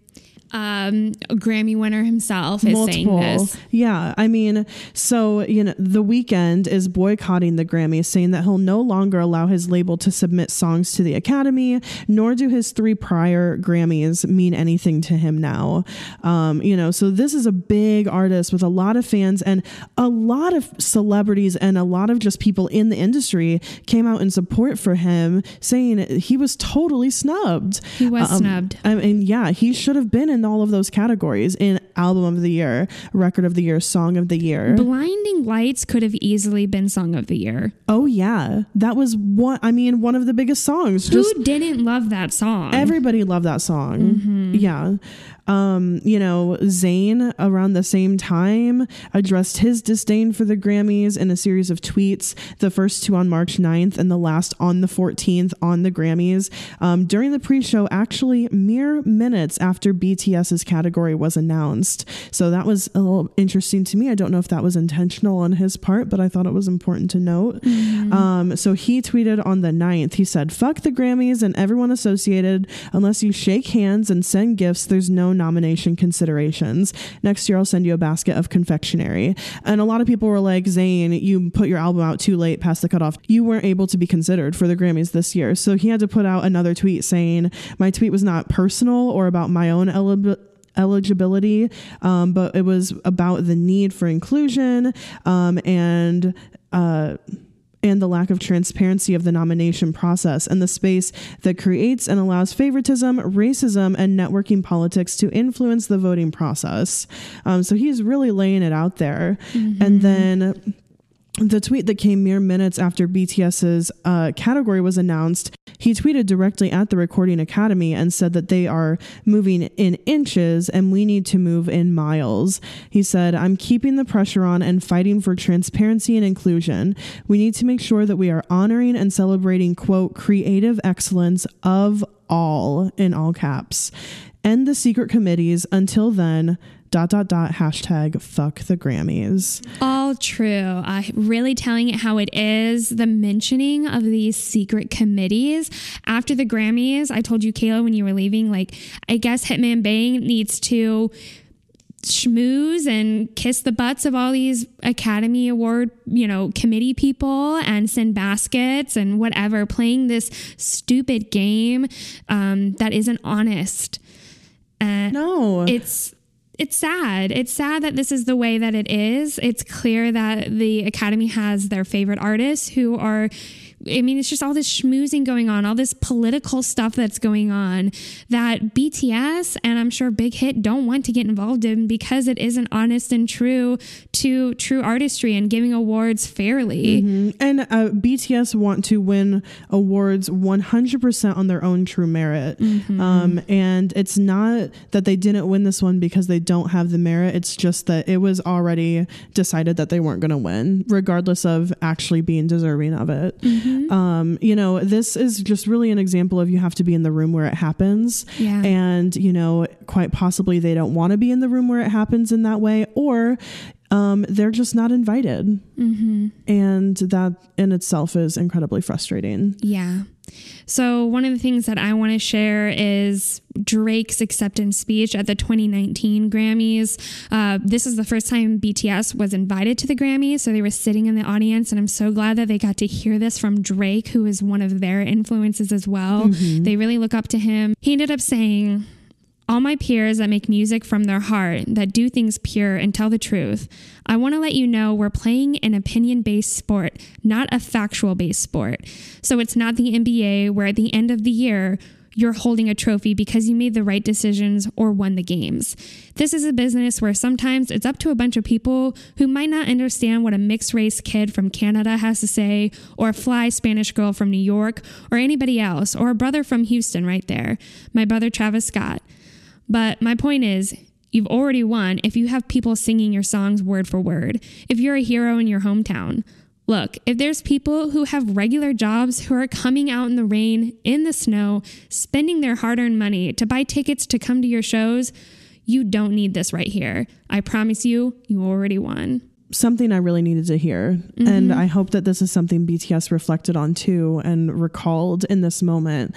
S8: A Grammy winner himself is saying this.
S9: Yeah, I mean, so, you know, The Weeknd is boycotting the Grammys, saying that he'll no longer allow his label to submit songs to the Academy, nor do his 3 prior Grammys mean anything to him now. You know, so this is a big artist with a lot of fans, and a lot of celebrities and a lot of just people in the industry came out in support for him, saying he was totally snubbed.
S8: He was snubbed.
S9: I mean, yeah, he should have been in all of those categories, in album of the year, record of the year, song of the year.
S8: Blinding Lights could have easily been song of the year.
S9: Oh yeah, that was one of the biggest songs.
S8: Who didn't love that song?
S9: Everybody loved that song. Yeah. You know, Zayn around the same time addressed his disdain for the Grammys in a series of tweets, the first 2 on March 9th and the last on the 14th on the Grammys, during the pre-show, actually mere minutes after BTS's category was announced. So that was a little interesting to me. I don't know if that was intentional on his part, but I thought it was important to note. So he tweeted on the 9th, he said, "Fuck the Grammys and everyone associated. Unless you shake hands and send gifts, there's no nomination considerations. Next year I'll send you a basket of confectionery." And a lot of people were like, "Zayn, you put your album out too late, past the cutoff. You weren't able to be considered for the Grammys this year." So he had to put out another tweet saying, "My tweet was not personal or about my own eligibility, but it was about the need for inclusion and the lack of transparency of the nomination process and the space that creates and allows favoritism, racism, and networking politics to influence the voting process." So he's really laying it out there. And then the tweet that came mere minutes after BTS's category was announced, he tweeted directly at the Recording Academy and said that they are moving in inches and we need to move in miles. He said, "I'm keeping the pressure on and fighting for transparency and inclusion. We need to make sure that we are honoring and celebrating, quote, creative excellence of all," in all caps. "End the secret committees. Until then, ... hashtag fuck the Grammys."
S8: All true. Really telling it how it is. The mentioning of these secret committees after the Grammys. I told you, Kayla, when you were leaving, like, I guess Hitman Bang needs to schmooze and kiss the butts of all these Academy Award, you know, committee people and send baskets and whatever, playing this stupid game that isn't honest.
S9: No.
S8: It's sad. It's sad that this is the way that it is. It's clear that the Academy has their favorite artists who are I mean, it's just all this schmoozing going on, all this political stuff that's going on that BTS and I'm sure Big Hit don't want to get involved in because it isn't honest and true to true artistry and giving awards fairly.
S9: And BTS want to win awards 100% on their own true merit. And it's not that they didn't win this one because they don't have the merit. It's just that it was already decided that they weren't going to win, regardless of actually being deserving of it. You know, this is just really an example of you have to be in the room where it happens. And, you know, quite possibly they don't want to be in the room where it happens in that way, or they're just not invited. And that in itself is incredibly frustrating.
S8: Yeah. So one of the things that I want to share is Drake's acceptance speech at the 2019 Grammys. This is the first time BTS was invited to the Grammys, so they were sitting in the audience, and I'm so glad that they got to hear this from Drake, who is one of their influences as well. They really look up to him. He ended up saying, "All my peers that make music from their heart, that do things pure and tell the truth, I want to let you know we're playing an opinion-based sport, not a factual-based sport. So it's not the NBA where at the end of the year, you're holding a trophy because you made the right decisions or won the games. This is a business where sometimes it's up to a bunch of people who might not understand what a mixed-race kid from Canada has to say, or a fly Spanish girl from New York, or anybody else, or a brother from Houston right there, my brother Travis Scott. But my point is, you've already won if you have people singing your songs word for word, if you're a hero in your hometown. Look, if there's people who have regular jobs who are coming out in the rain, in the snow, spending their hard-earned money to buy tickets to come to your shows, you don't need this right here. I promise you, you already won."
S9: Something I really needed to hear. And I hope that this is something BTS reflected on too and recalled in this moment.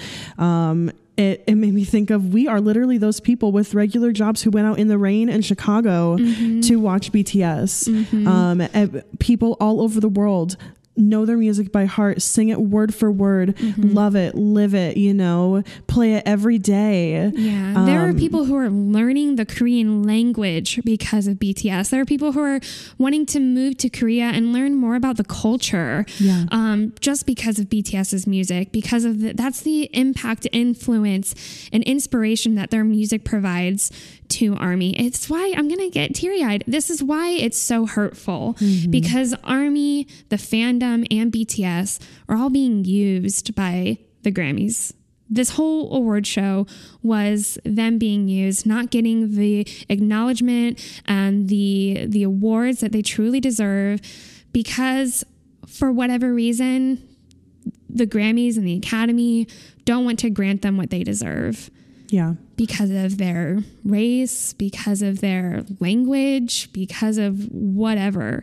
S9: It made me think of, we are literally those people with regular jobs who went out in the rain in Chicago to watch BTS. People all over the world know their music by heart, sing it word for word, love it, live it, you know, play it every day.
S8: Yeah. There are people who are learning the Korean language because of BTS. There are people who are wanting to move to Korea and learn more about the culture just because of BTS's music, because of that's the impact, influence, and inspiration that their music provides to ARMY. It's why I'm going to get teary-eyed. This is why it's so hurtful, because ARMY, the fandom, and BTS are all being used by the Grammys. This whole award show was them being used, not getting the acknowledgement and the awards that they truly deserve, because for whatever reason, the Grammys and the Academy don't want to grant them what they deserve.
S9: Yeah.
S8: Because of their race, because of their language, because of whatever.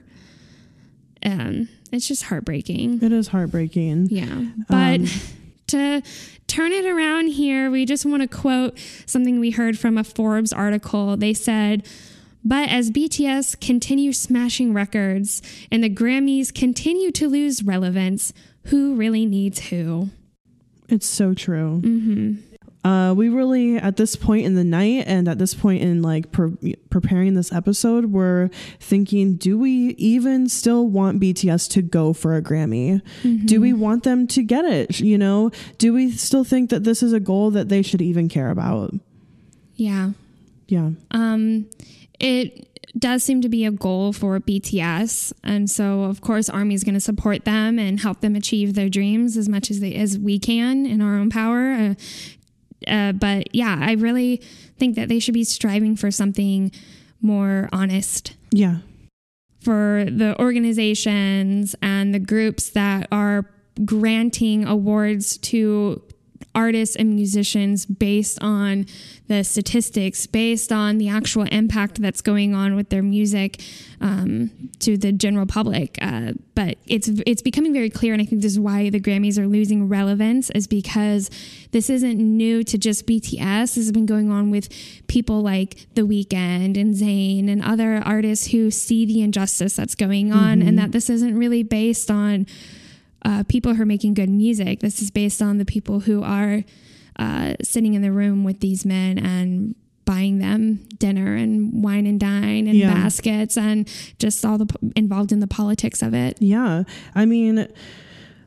S8: It's just heartbreaking.
S9: It is heartbreaking.
S8: Yeah. But to turn it around here, we just want to quote something we heard from a Forbes article. They said, "But as BTS continue smashing records and the Grammys continue to lose relevance, who really needs who?"
S9: It's so true. We really, at this point in the night and at this point in like preparing this episode, we're thinking, do we even still want BTS to go for a Grammy? Do we want them to get it? You know, do we still think that this is a goal that they should even care about?
S8: Yeah.
S9: Yeah.
S8: It does seem to be a goal for BTS. And so, of course, ARMY is going to support them and help them achieve their dreams as much as we can in our own power. But yeah, I really think that they should be striving for something more honest.
S9: Yeah.
S8: For the organizations and the groups that are granting awards to artists and musicians based on the statistics, based on the actual impact that's going on with their music to the general public. But it's becoming very clear, and I think this is why the Grammys are losing relevance, is because this isn't new to just BTS. This has been going on with people like The Weeknd and Zayn and other artists who see the injustice that's going on, and that this isn't really based on people who are making good music. This is based on the people who are sitting in the room with these men and buying them dinner and wine and dine and baskets and just all the involved in the politics of it.
S9: Yeah. I mean,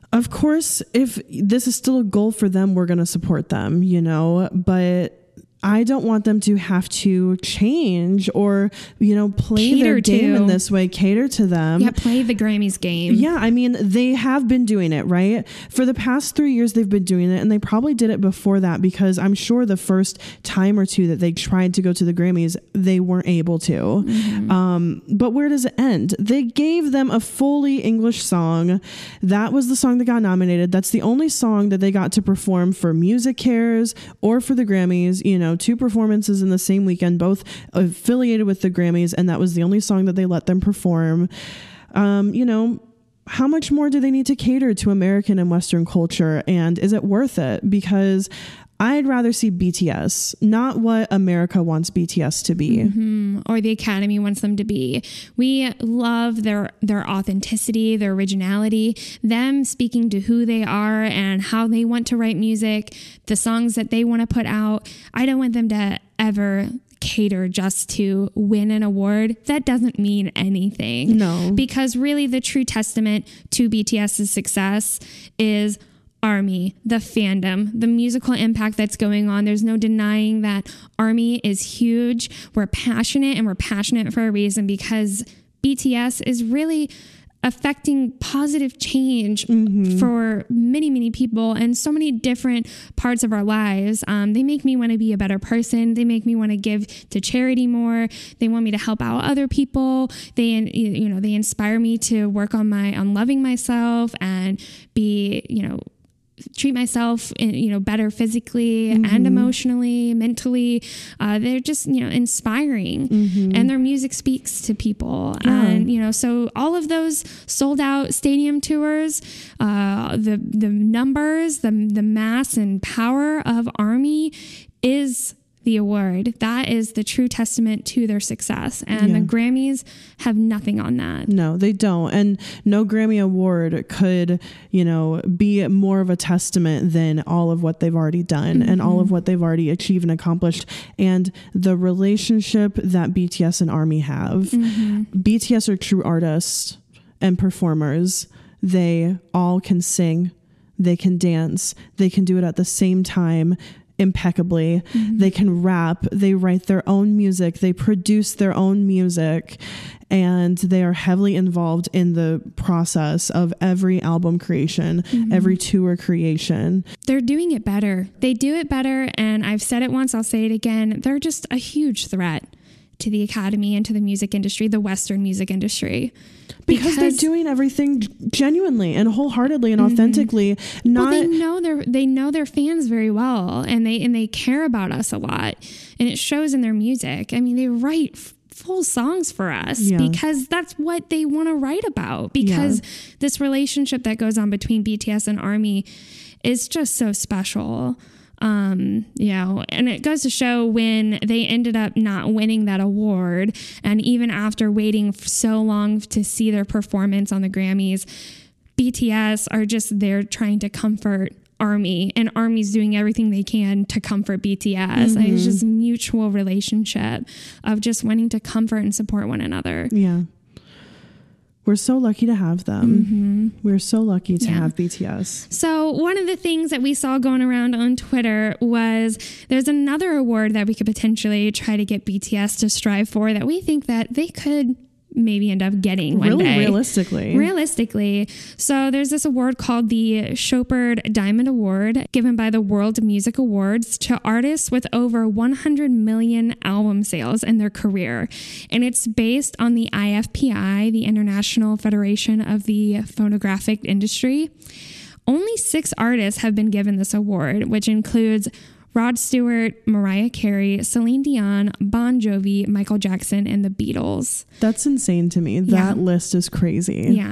S9: Of course, if this is still a goal for them, we're going to support them, you know, but I don't want them to have to change or, you know, play their game in this way, cater to them.
S8: Yeah, play the Grammys game.
S9: Yeah, I mean, they have been doing it, right? For the past 3 years, they've been doing it, and they probably did it before that because I'm sure the first time or two that they tried to go to the Grammys, they weren't able to. But where does it end? They gave them a fully English song. That was the song that got nominated. That's the only song that they got to perform for Music Cares or for the Grammys, you know, 2 performances in the same weekend, both affiliated with the Grammys, and that was the only song that they let them perform. You know, how much more do they need to cater to American and Western culture, and is it worth it? Because I'd rather see BTS, not what America wants BTS to be.
S8: Or the Academy wants them to be. We love their authenticity, their originality, them speaking to who they are and how they want to write music, the songs that they want to put out. I don't want them to ever cater just to win an award. That doesn't mean anything.
S9: No.
S8: Because really the true testament to BTS's success is ARMY, the fandom, the musical impact that's going on. There's no denying that ARMY is huge. We're passionate, and we're passionate for a reason, because BTS is really affecting positive change for many, many people and so many different parts of our lives. They make me want to be a better person. They make me want to give to charity more. They want me to help out other people. They inspire me to work on loving myself and be, treat myself, better physically and emotionally, mentally. They're just, inspiring, and their music speaks to people. And, so all of those sold out stadium tours, the numbers, the mass and power of ARMY is the award. That is the true testament to their success. And the Grammys have nothing on that.
S9: No, they don't. And no Grammy award could, be more of a testament than all of what they've already done and all of what they've already achieved and accomplished. And the relationship that BTS and ARMY have. BTS are true artists and performers. They all can sing. They can dance. They can do it at the same time impeccably. They can rap, they write their own music, they produce their own music, and they are heavily involved in the process of every album creation, every tour creation.
S8: They're doing it better. They do it better, and I've said it once, I'll say it again. They're just a huge threat to the Academy and to the music industry, the Western music industry.
S9: Because they're doing everything genuinely and wholeheartedly and authentically.
S8: They know their fans very well, and they care about us a lot, and it shows in their music. I mean, they write full songs for us because that's what they want to write about. Because this relationship that goes on between BTS and ARMY is just so special. And it goes to show when they ended up not winning that award, and even after waiting so long to see their performance on the Grammys, BTS are just there trying to comfort ARMY, and ARMY's doing everything they can to comfort BTS. And it's just a mutual relationship of just wanting to comfort and support one another.
S9: Yeah. We're so lucky to have them. We're so lucky to have BTS.
S8: So one of the things that we saw going around on Twitter was there's another award that we could potentially try to get BTS to strive for that we think that they could maybe end up getting one day. Realistically. So there's this award called the Chopard Diamond Award, given by the World Music Awards to artists with over 100 million album sales in their career. And it's based on the IFPI, the International Federation of the Phonographic Industry. Only 6 artists have been given this award, which includes Rod Stewart, Mariah Carey, Celine Dion, Bon Jovi, Michael Jackson, and the Beatles.
S9: That's insane to me. That list is crazy. Yeah.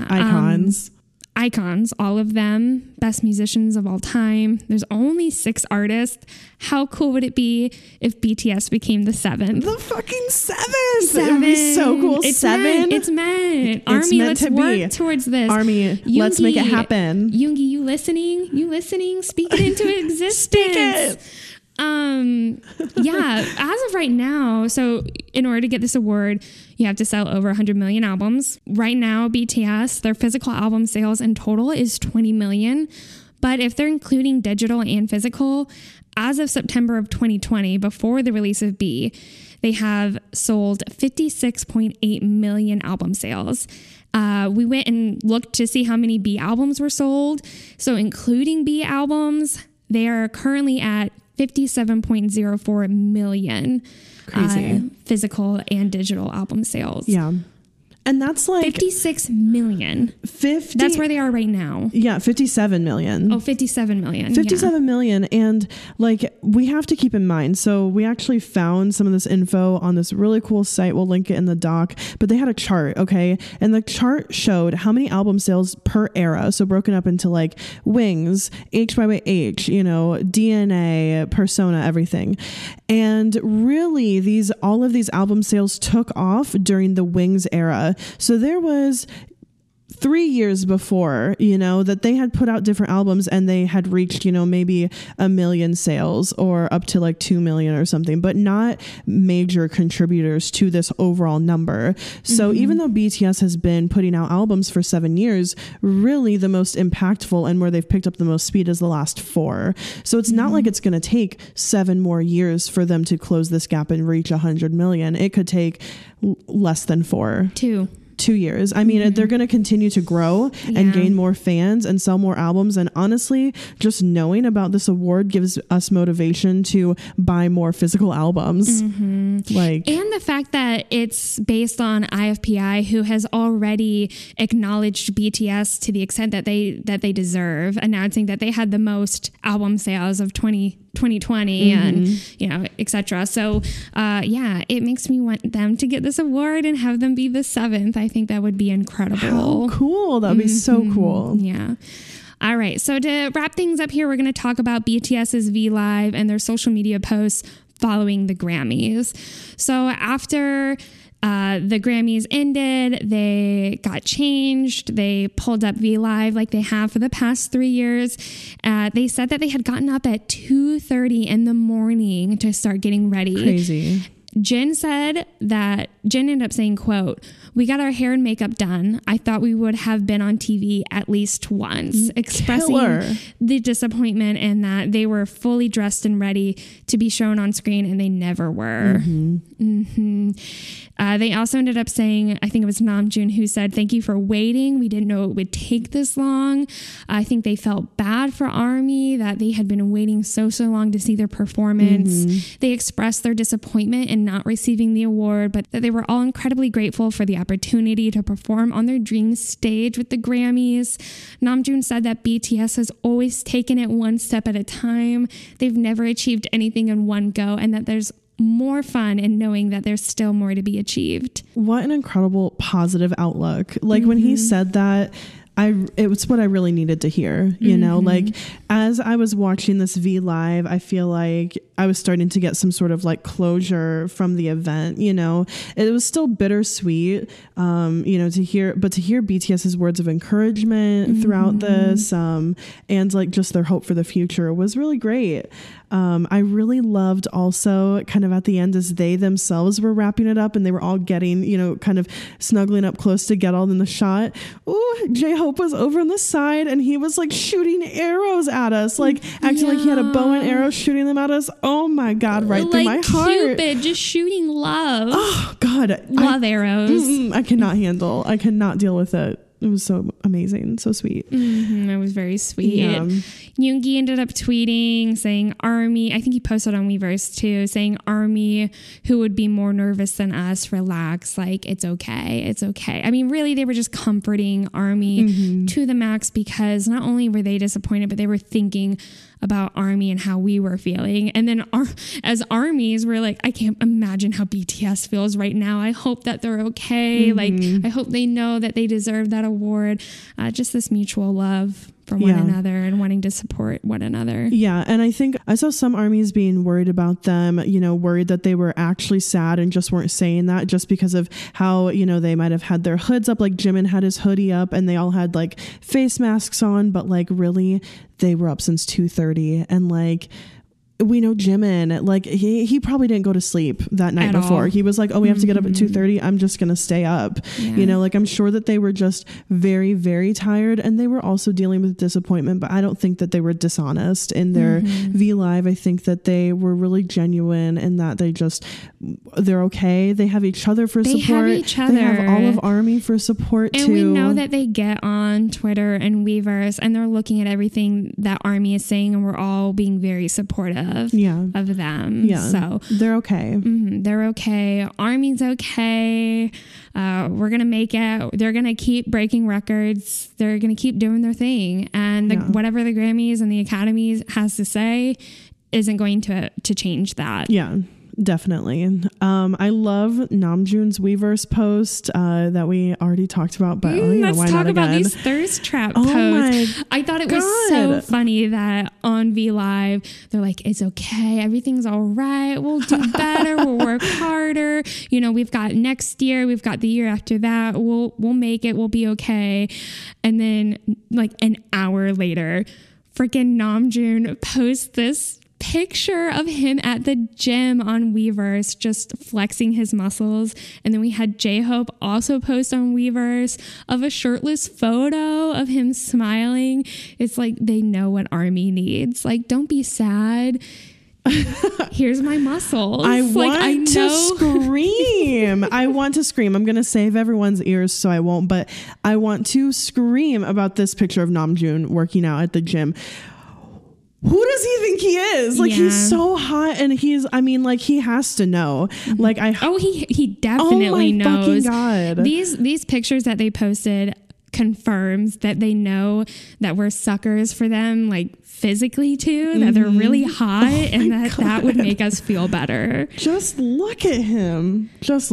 S8: Icons, all of them, best musicians of all time. There's only 6 artists. How cool would it be if BTS became the 7th?
S9: The fucking 7th! It would be so cool.
S8: It's
S9: 7?
S8: It's meant. ARMY, let's work towards this.
S9: ARMY, let's make it happen.
S8: Yoongi, you listening? Speak it into existence.
S9: Speak it.
S8: Yeah, as of right now, so in order to get this award, you have to sell over 100 million albums. Right now, BTS, their physical album sales in total is 20 million. But if they're including digital and physical, as of September of 2020, before the release of B, they have sold 56.8 million album sales. We went and looked to see how many B albums were sold. So including B albums, they are currently at 57.04 million physical and digital album sales.
S9: Yeah. And that's like
S8: 56 million.
S9: 50.
S8: That's where they are right now.
S9: Yeah, 57 million.
S8: Oh, 57 million.
S9: 57 million. And like, we have to keep in mind. So we actually found some of this info on this really cool site. We'll link it in the doc, but they had a chart. Okay. And the chart showed how many album sales per era. So broken up into like Wings, HYH, you know, DNA, Persona, everything. And really all of these album sales took off during the Wings era. So there was 3 years before, you know, that they had put out different albums and they had reached, you know, maybe 1 million sales or up to like 2 million or something, but not major contributors to this overall number. So even though BTS has been putting out albums for 7 years, really the most impactful and where they've picked up the most speed is the last 4. So it's not like it's going to take 7 more years for them to close this gap and reach 100 million. It could take less than 4. 2 years. I mean, they're going to continue to grow and gain more fans and sell more albums. And honestly, just knowing about this award gives us motivation to buy more physical albums. Like,
S8: and the fact that it's based on IFPI, who has already acknowledged BTS to the extent that they deserve, announcing that they had the most album sales of 2020 and, you know, etc. So, yeah, it makes me want them to get this award and have them be the 7th. I think that would be incredible.
S9: How cool. That would be so cool.
S8: Yeah. All right. So to wrap things up here, we're going to talk about BTS's V Live and their social media posts following the Grammys. So after the Grammys ended, they got changed. They pulled up V Live like they have for the past 3 years. They said that they had gotten up at 2:30 in the morning to start getting ready.
S9: Crazy.
S8: Jin ended up saying, quote, "We got our hair and makeup done. I thought we would have been on TV at least once," expressing the disappointment and that they were fully dressed and ready to be shown on screen and they never were. They also ended up saying, I think it was Namjoon who said, "Thank you for waiting. We didn't know it would take this long." I think they felt bad for ARMY that they had been waiting so long to see their performance. They expressed their disappointment in not receiving the award, but that they were all incredibly grateful for the opportunity to perform on their dream stage with the Grammys. Namjoon said that BTS has always taken it one step at a time. They've never achieved anything in one go, and that there's more fun in knowing that there's still more to be achieved.
S9: What an incredible positive outlook. Like when he said that, it was what I really needed to hear, you know, like as I was watching this V Live, I feel like I was starting to get some sort of like closure from the event, you know. It was still bittersweet, you know, to hear BTS's words of encouragement throughout this, and like just their hope for the future was really great. I really loved also kind of at the end as they themselves were wrapping it up and they were all getting, you know, kind of snuggling up close to get all in the shot. Ooh, J-Hope was over on the side and he was like shooting arrows at us, like acting like he had a bow and arrow shooting them at us. Oh my God, right through my heart.
S8: Cupid just shooting love.
S9: Oh God.
S8: Love arrows.
S9: I cannot deal with it. It was so amazing, so sweet.
S8: It was very sweet. Yoongi ended up tweeting saying ARMY, I think he posted on Weverse too, saying ARMY, who would be more nervous than us, relax, like it's okay, it's okay. I mean, really, they were just comforting ARMY to the max because not only were they disappointed, but they were thinking about ARMY and how we were feeling. And then as ARMYs, we're like, I can't imagine how BTS feels right now. I hope that they're okay. Like, I hope they know that they deserve that award. Just this mutual love for one another and wanting to support one another. Yeah.
S9: And I think I saw some ARMYs being worried about them, you know, worried that they were actually sad and just weren't saying that just because of how, you know, they might have had their hoods up, like Jimin had his hoodie up and they all had like face masks on, but like really they were up since 2:30 and like we know Jimin, like he probably didn't go to sleep that night before. He was like, oh, we have to get up at 2:30. I'm just going to stay up. You know, like I'm sure that they were just very, very tired, and they were also dealing with disappointment, but I don't think that they were dishonest in their V Live. I think that they were really genuine and that they're okay. They have each other for support.
S8: Have each other.
S9: They have all of Army for support too.
S8: And we know that they get on Twitter and Weverse and they're looking at everything that Army is saying, and we're all being very supportive of them. Yeah. So
S9: they're okay.
S8: They're okay. Army's okay. We're going to make it. They're going to keep breaking records. They're going to keep doing their thing. And whatever the Grammys and the Academies has to say isn't going to change that.
S9: Yeah. Definitely. I love Namjoon's Weverse post that we already talked about, but
S8: let's
S9: why
S8: talk
S9: not
S8: about
S9: again?
S8: these thirst trap posts. I thought it was so funny that on V Live they're like, it's okay, everything's all right, we'll do better, we'll work harder, you know, we've got next year, we've got the year after that, we'll make it, we'll be okay. And then like an hour later, freaking Namjoon posts this picture of him at the gym on Weverse just flexing his muscles. And then we had J-Hope also post on Weverse of a shirtless photo of him smiling. It's like they know what Army needs. Like, don't be sad. Here's my muscles.
S9: I want to scream. I want to scream. I'm going to save everyone's ears so I won't, but I want to scream about this picture of Namjoon working out at the gym. Who does he think he is? Like, he's so hot, and he has to know. Like,
S8: he definitely knows.
S9: God.
S8: These pictures that they posted confirms that they know that we're suckers for them, like physically too, that they're really hot, and that would make us feel better.
S9: Just look at him.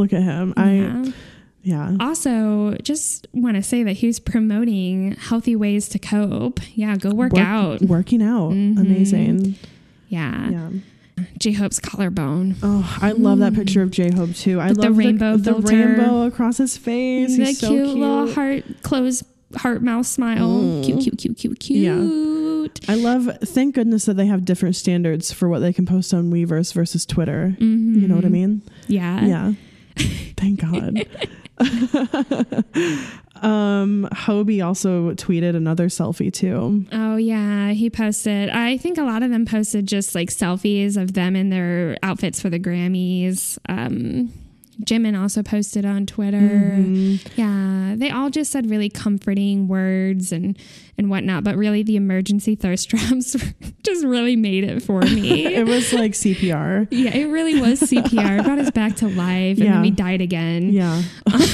S9: Yeah.
S8: Also, just want to say that he's promoting healthy ways to cope. Yeah, go work out.
S9: Working out. Amazing.
S8: Yeah. J-Hope's collarbone.
S9: Oh, I love that picture of J-Hope too. I love
S8: the rainbow
S9: the rainbow across his face.
S8: The
S9: He's so
S8: cute little heart mouth smile. Cute.
S9: Yeah. I love, thank goodness that they have different standards for what they can post on Weverse versus Twitter. You know what I mean?
S8: Yeah.
S9: Thank God. Hobie also tweeted another selfie too.
S8: Oh yeah, he posted, I think a lot of them posted just like selfies of them in their outfits for the Grammys. Jimin also posted on Twitter. Yeah, they all just said really comforting words and whatnot, but really the emergency thirst traps just really made it for me.
S9: It was like CPR.
S8: Yeah, it really was CPR. It brought us back to life, and then we died again.
S9: Yeah.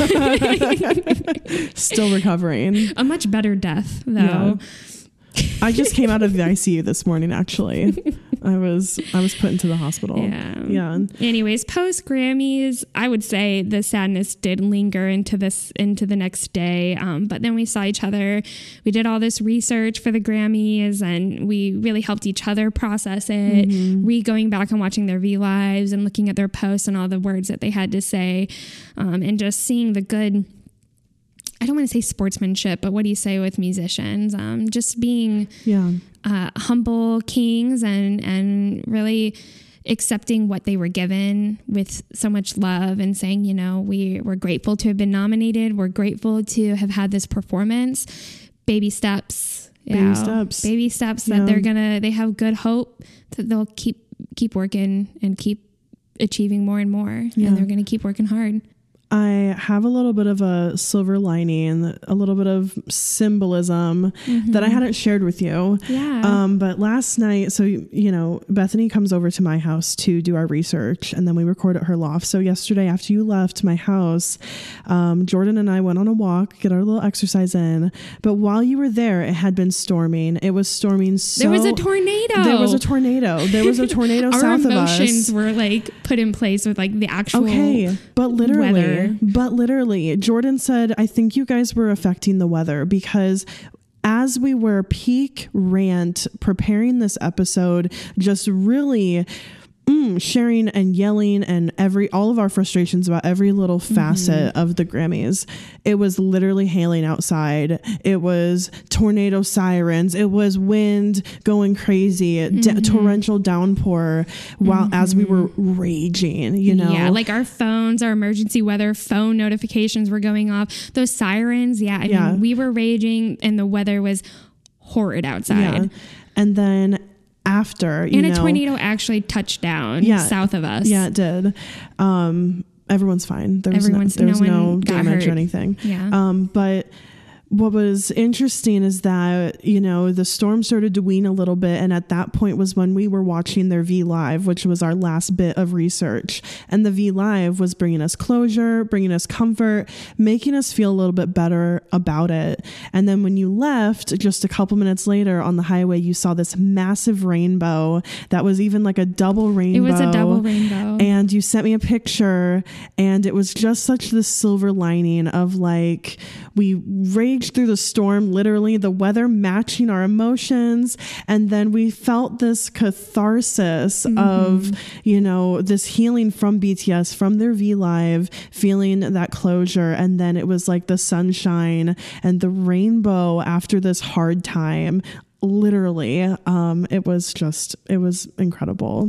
S9: Still recovering.
S8: A much better death though. Yeah.
S9: I just came out of the ICU this morning, actually. I was put into the hospital. Yeah.
S8: Anyways, post Grammys, I would say the sadness did linger into the next day. But then we saw each other. We did all this research for the Grammys, and we really helped each other process it. Going back and watching their V Lives and looking at their posts and all the words that they had to say, and just seeing the good, I don't want to say sportsmanship, but what do you say with musicians? Just being humble kings and really accepting what they were given with so much love and saying, you know, we're grateful to have been nominated. We're grateful to have had this performance. Baby steps. Baby steps that they have good hope that they'll keep working and keep achieving more and more. And they're going to keep working hard.
S9: I have a little bit of a silver lining, a little bit of symbolism that I hadn't shared with you.
S8: Yeah.
S9: But last night, so, you know, Bethany comes over to my house to do our research, and then we record at her loft. So yesterday, after you left my house, Jordan and I went on a walk, get our little exercise in. But while you were there, it had been storming. It was storming so...
S8: There was a tornado.
S9: There was a tornado south of us.
S8: Our emotions were like put in place with like the actual
S9: but literally...
S8: weather.
S9: But literally, Jordan said, I think you guys were affecting the weather, because as we were peak rant preparing this episode, just really sharing and yelling and all of our frustrations about every little facet of the Grammys. It was literally hailing outside. It was tornado sirens. It was wind going crazy, torrential downpour as we were raging, you know?
S8: Yeah, like our phones, our emergency weather phone notifications were going off. Those sirens, I mean, we were raging and the weather was horrid outside.
S9: Yeah. And then after,
S8: a tornado actually touched down south of us.
S9: Yeah, it did. Everyone's fine. There was no damage or anything.
S8: Yeah.
S9: But what was interesting is that, the storm started to wane a little bit. And at that point was when we were watching their V Live, which was our last bit of research. And the V Live was bringing us closure, bringing us comfort, making us feel a little bit better about it. And then when you left, just a couple minutes later on the highway, you saw this massive rainbow that was even like a double rainbow.
S8: It was a double rainbow.
S9: And you sent me a picture, and it was just such this silver lining of like, we raged through the storm, literally the weather matching our emotions, and then we felt this catharsis of this healing from BTS, from their V Live, feeling that closure. And then it was like the sunshine and the rainbow after this hard time. Literally, it was incredible.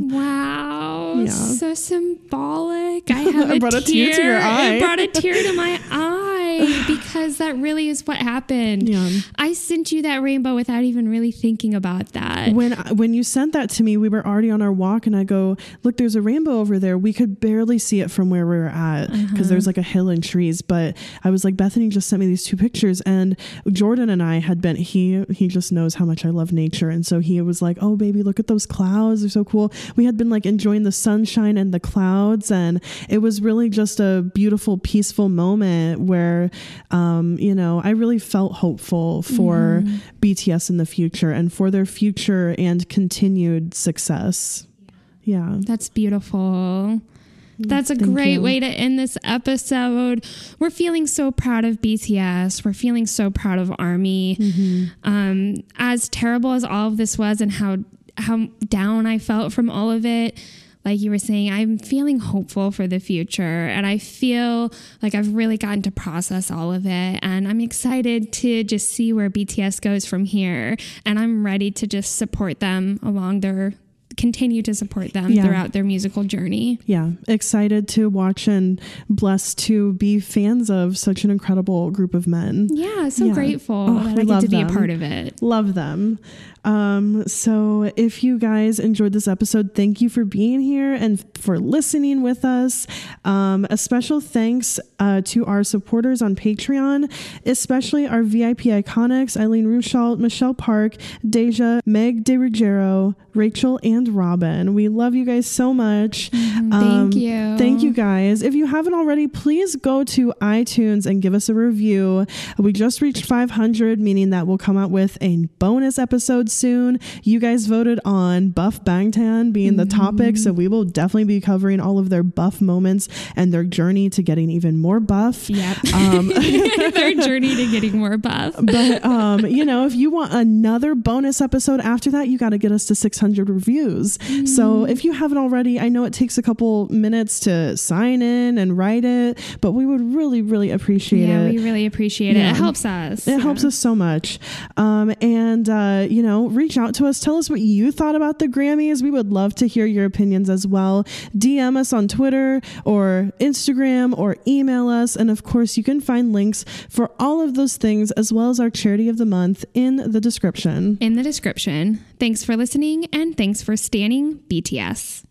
S8: Wow.
S9: Yeah.
S8: So symbolic. I have
S9: brought a tear to your eye.
S8: It brought a tear to my eye because that really is what happened.
S9: Yeah.
S8: I sent you that rainbow without even really thinking about that.
S9: When you sent that to me, we were already on our walk, and I go, look, there's a rainbow over there. We could barely see it from where we were at because there's like a hill and trees. But I was like, Bethany just sent me these two pictures, and Jordan and I had been, he just knows how much I love nature. And so he was like, oh baby, look at those clouds. They're so cool. We had been like enjoying the sunshine and the clouds. And it was really just a beautiful, peaceful moment where, I really felt hopeful for BTS in the future and for their future and continued success. Yeah.
S8: That's beautiful. That's a great way to end this episode. We're feeling so proud of BTS. We're feeling so proud of ARMY. As terrible as all of this was and how down I felt from all of it, like you were saying, I'm feeling hopeful for the future. And I feel like I've really gotten to process all of it. And I'm excited to just see where BTS goes from here. And I'm ready to just support them continue to support them throughout their musical journey. Yeah. Excited to watch and blessed to be fans of such an incredible group of men. Yeah. So grateful that I get to be a part of it. Love them. So if you guys enjoyed this episode, thank you for being here and for listening with us. A special thanks to our supporters on Patreon, especially our VIP iconics, Eileen Ruschalt, Michelle Park, Deja, Meg De Ruggiero, Rachel, and Robin. We love you guys so much. Thank you. Thank you guys. If you haven't already, please go to iTunes and give us a review. We just reached 500, meaning that we'll come out with a bonus episode soon. You guys voted on Buff Bangtan being the topic, so we will definitely be covering all of their buff moments and their journey to getting even more buff. Yep. Their journey to getting more buff. But if you want another bonus episode after that, you got to get us to 600 reviews. So if you haven't already, I know it takes a couple minutes to sign in and write it, but we would really, really appreciate it. Yeah, we really appreciate it. It helps us. It helps us so much. Reach out to us. Tell us what you thought about the Grammys. We would love to hear your opinions as well. DM us on Twitter or Instagram or email us. And of course, you can find links for all of those things as well as our charity of the month in the description. Thanks for listening and thanks for standing BTS.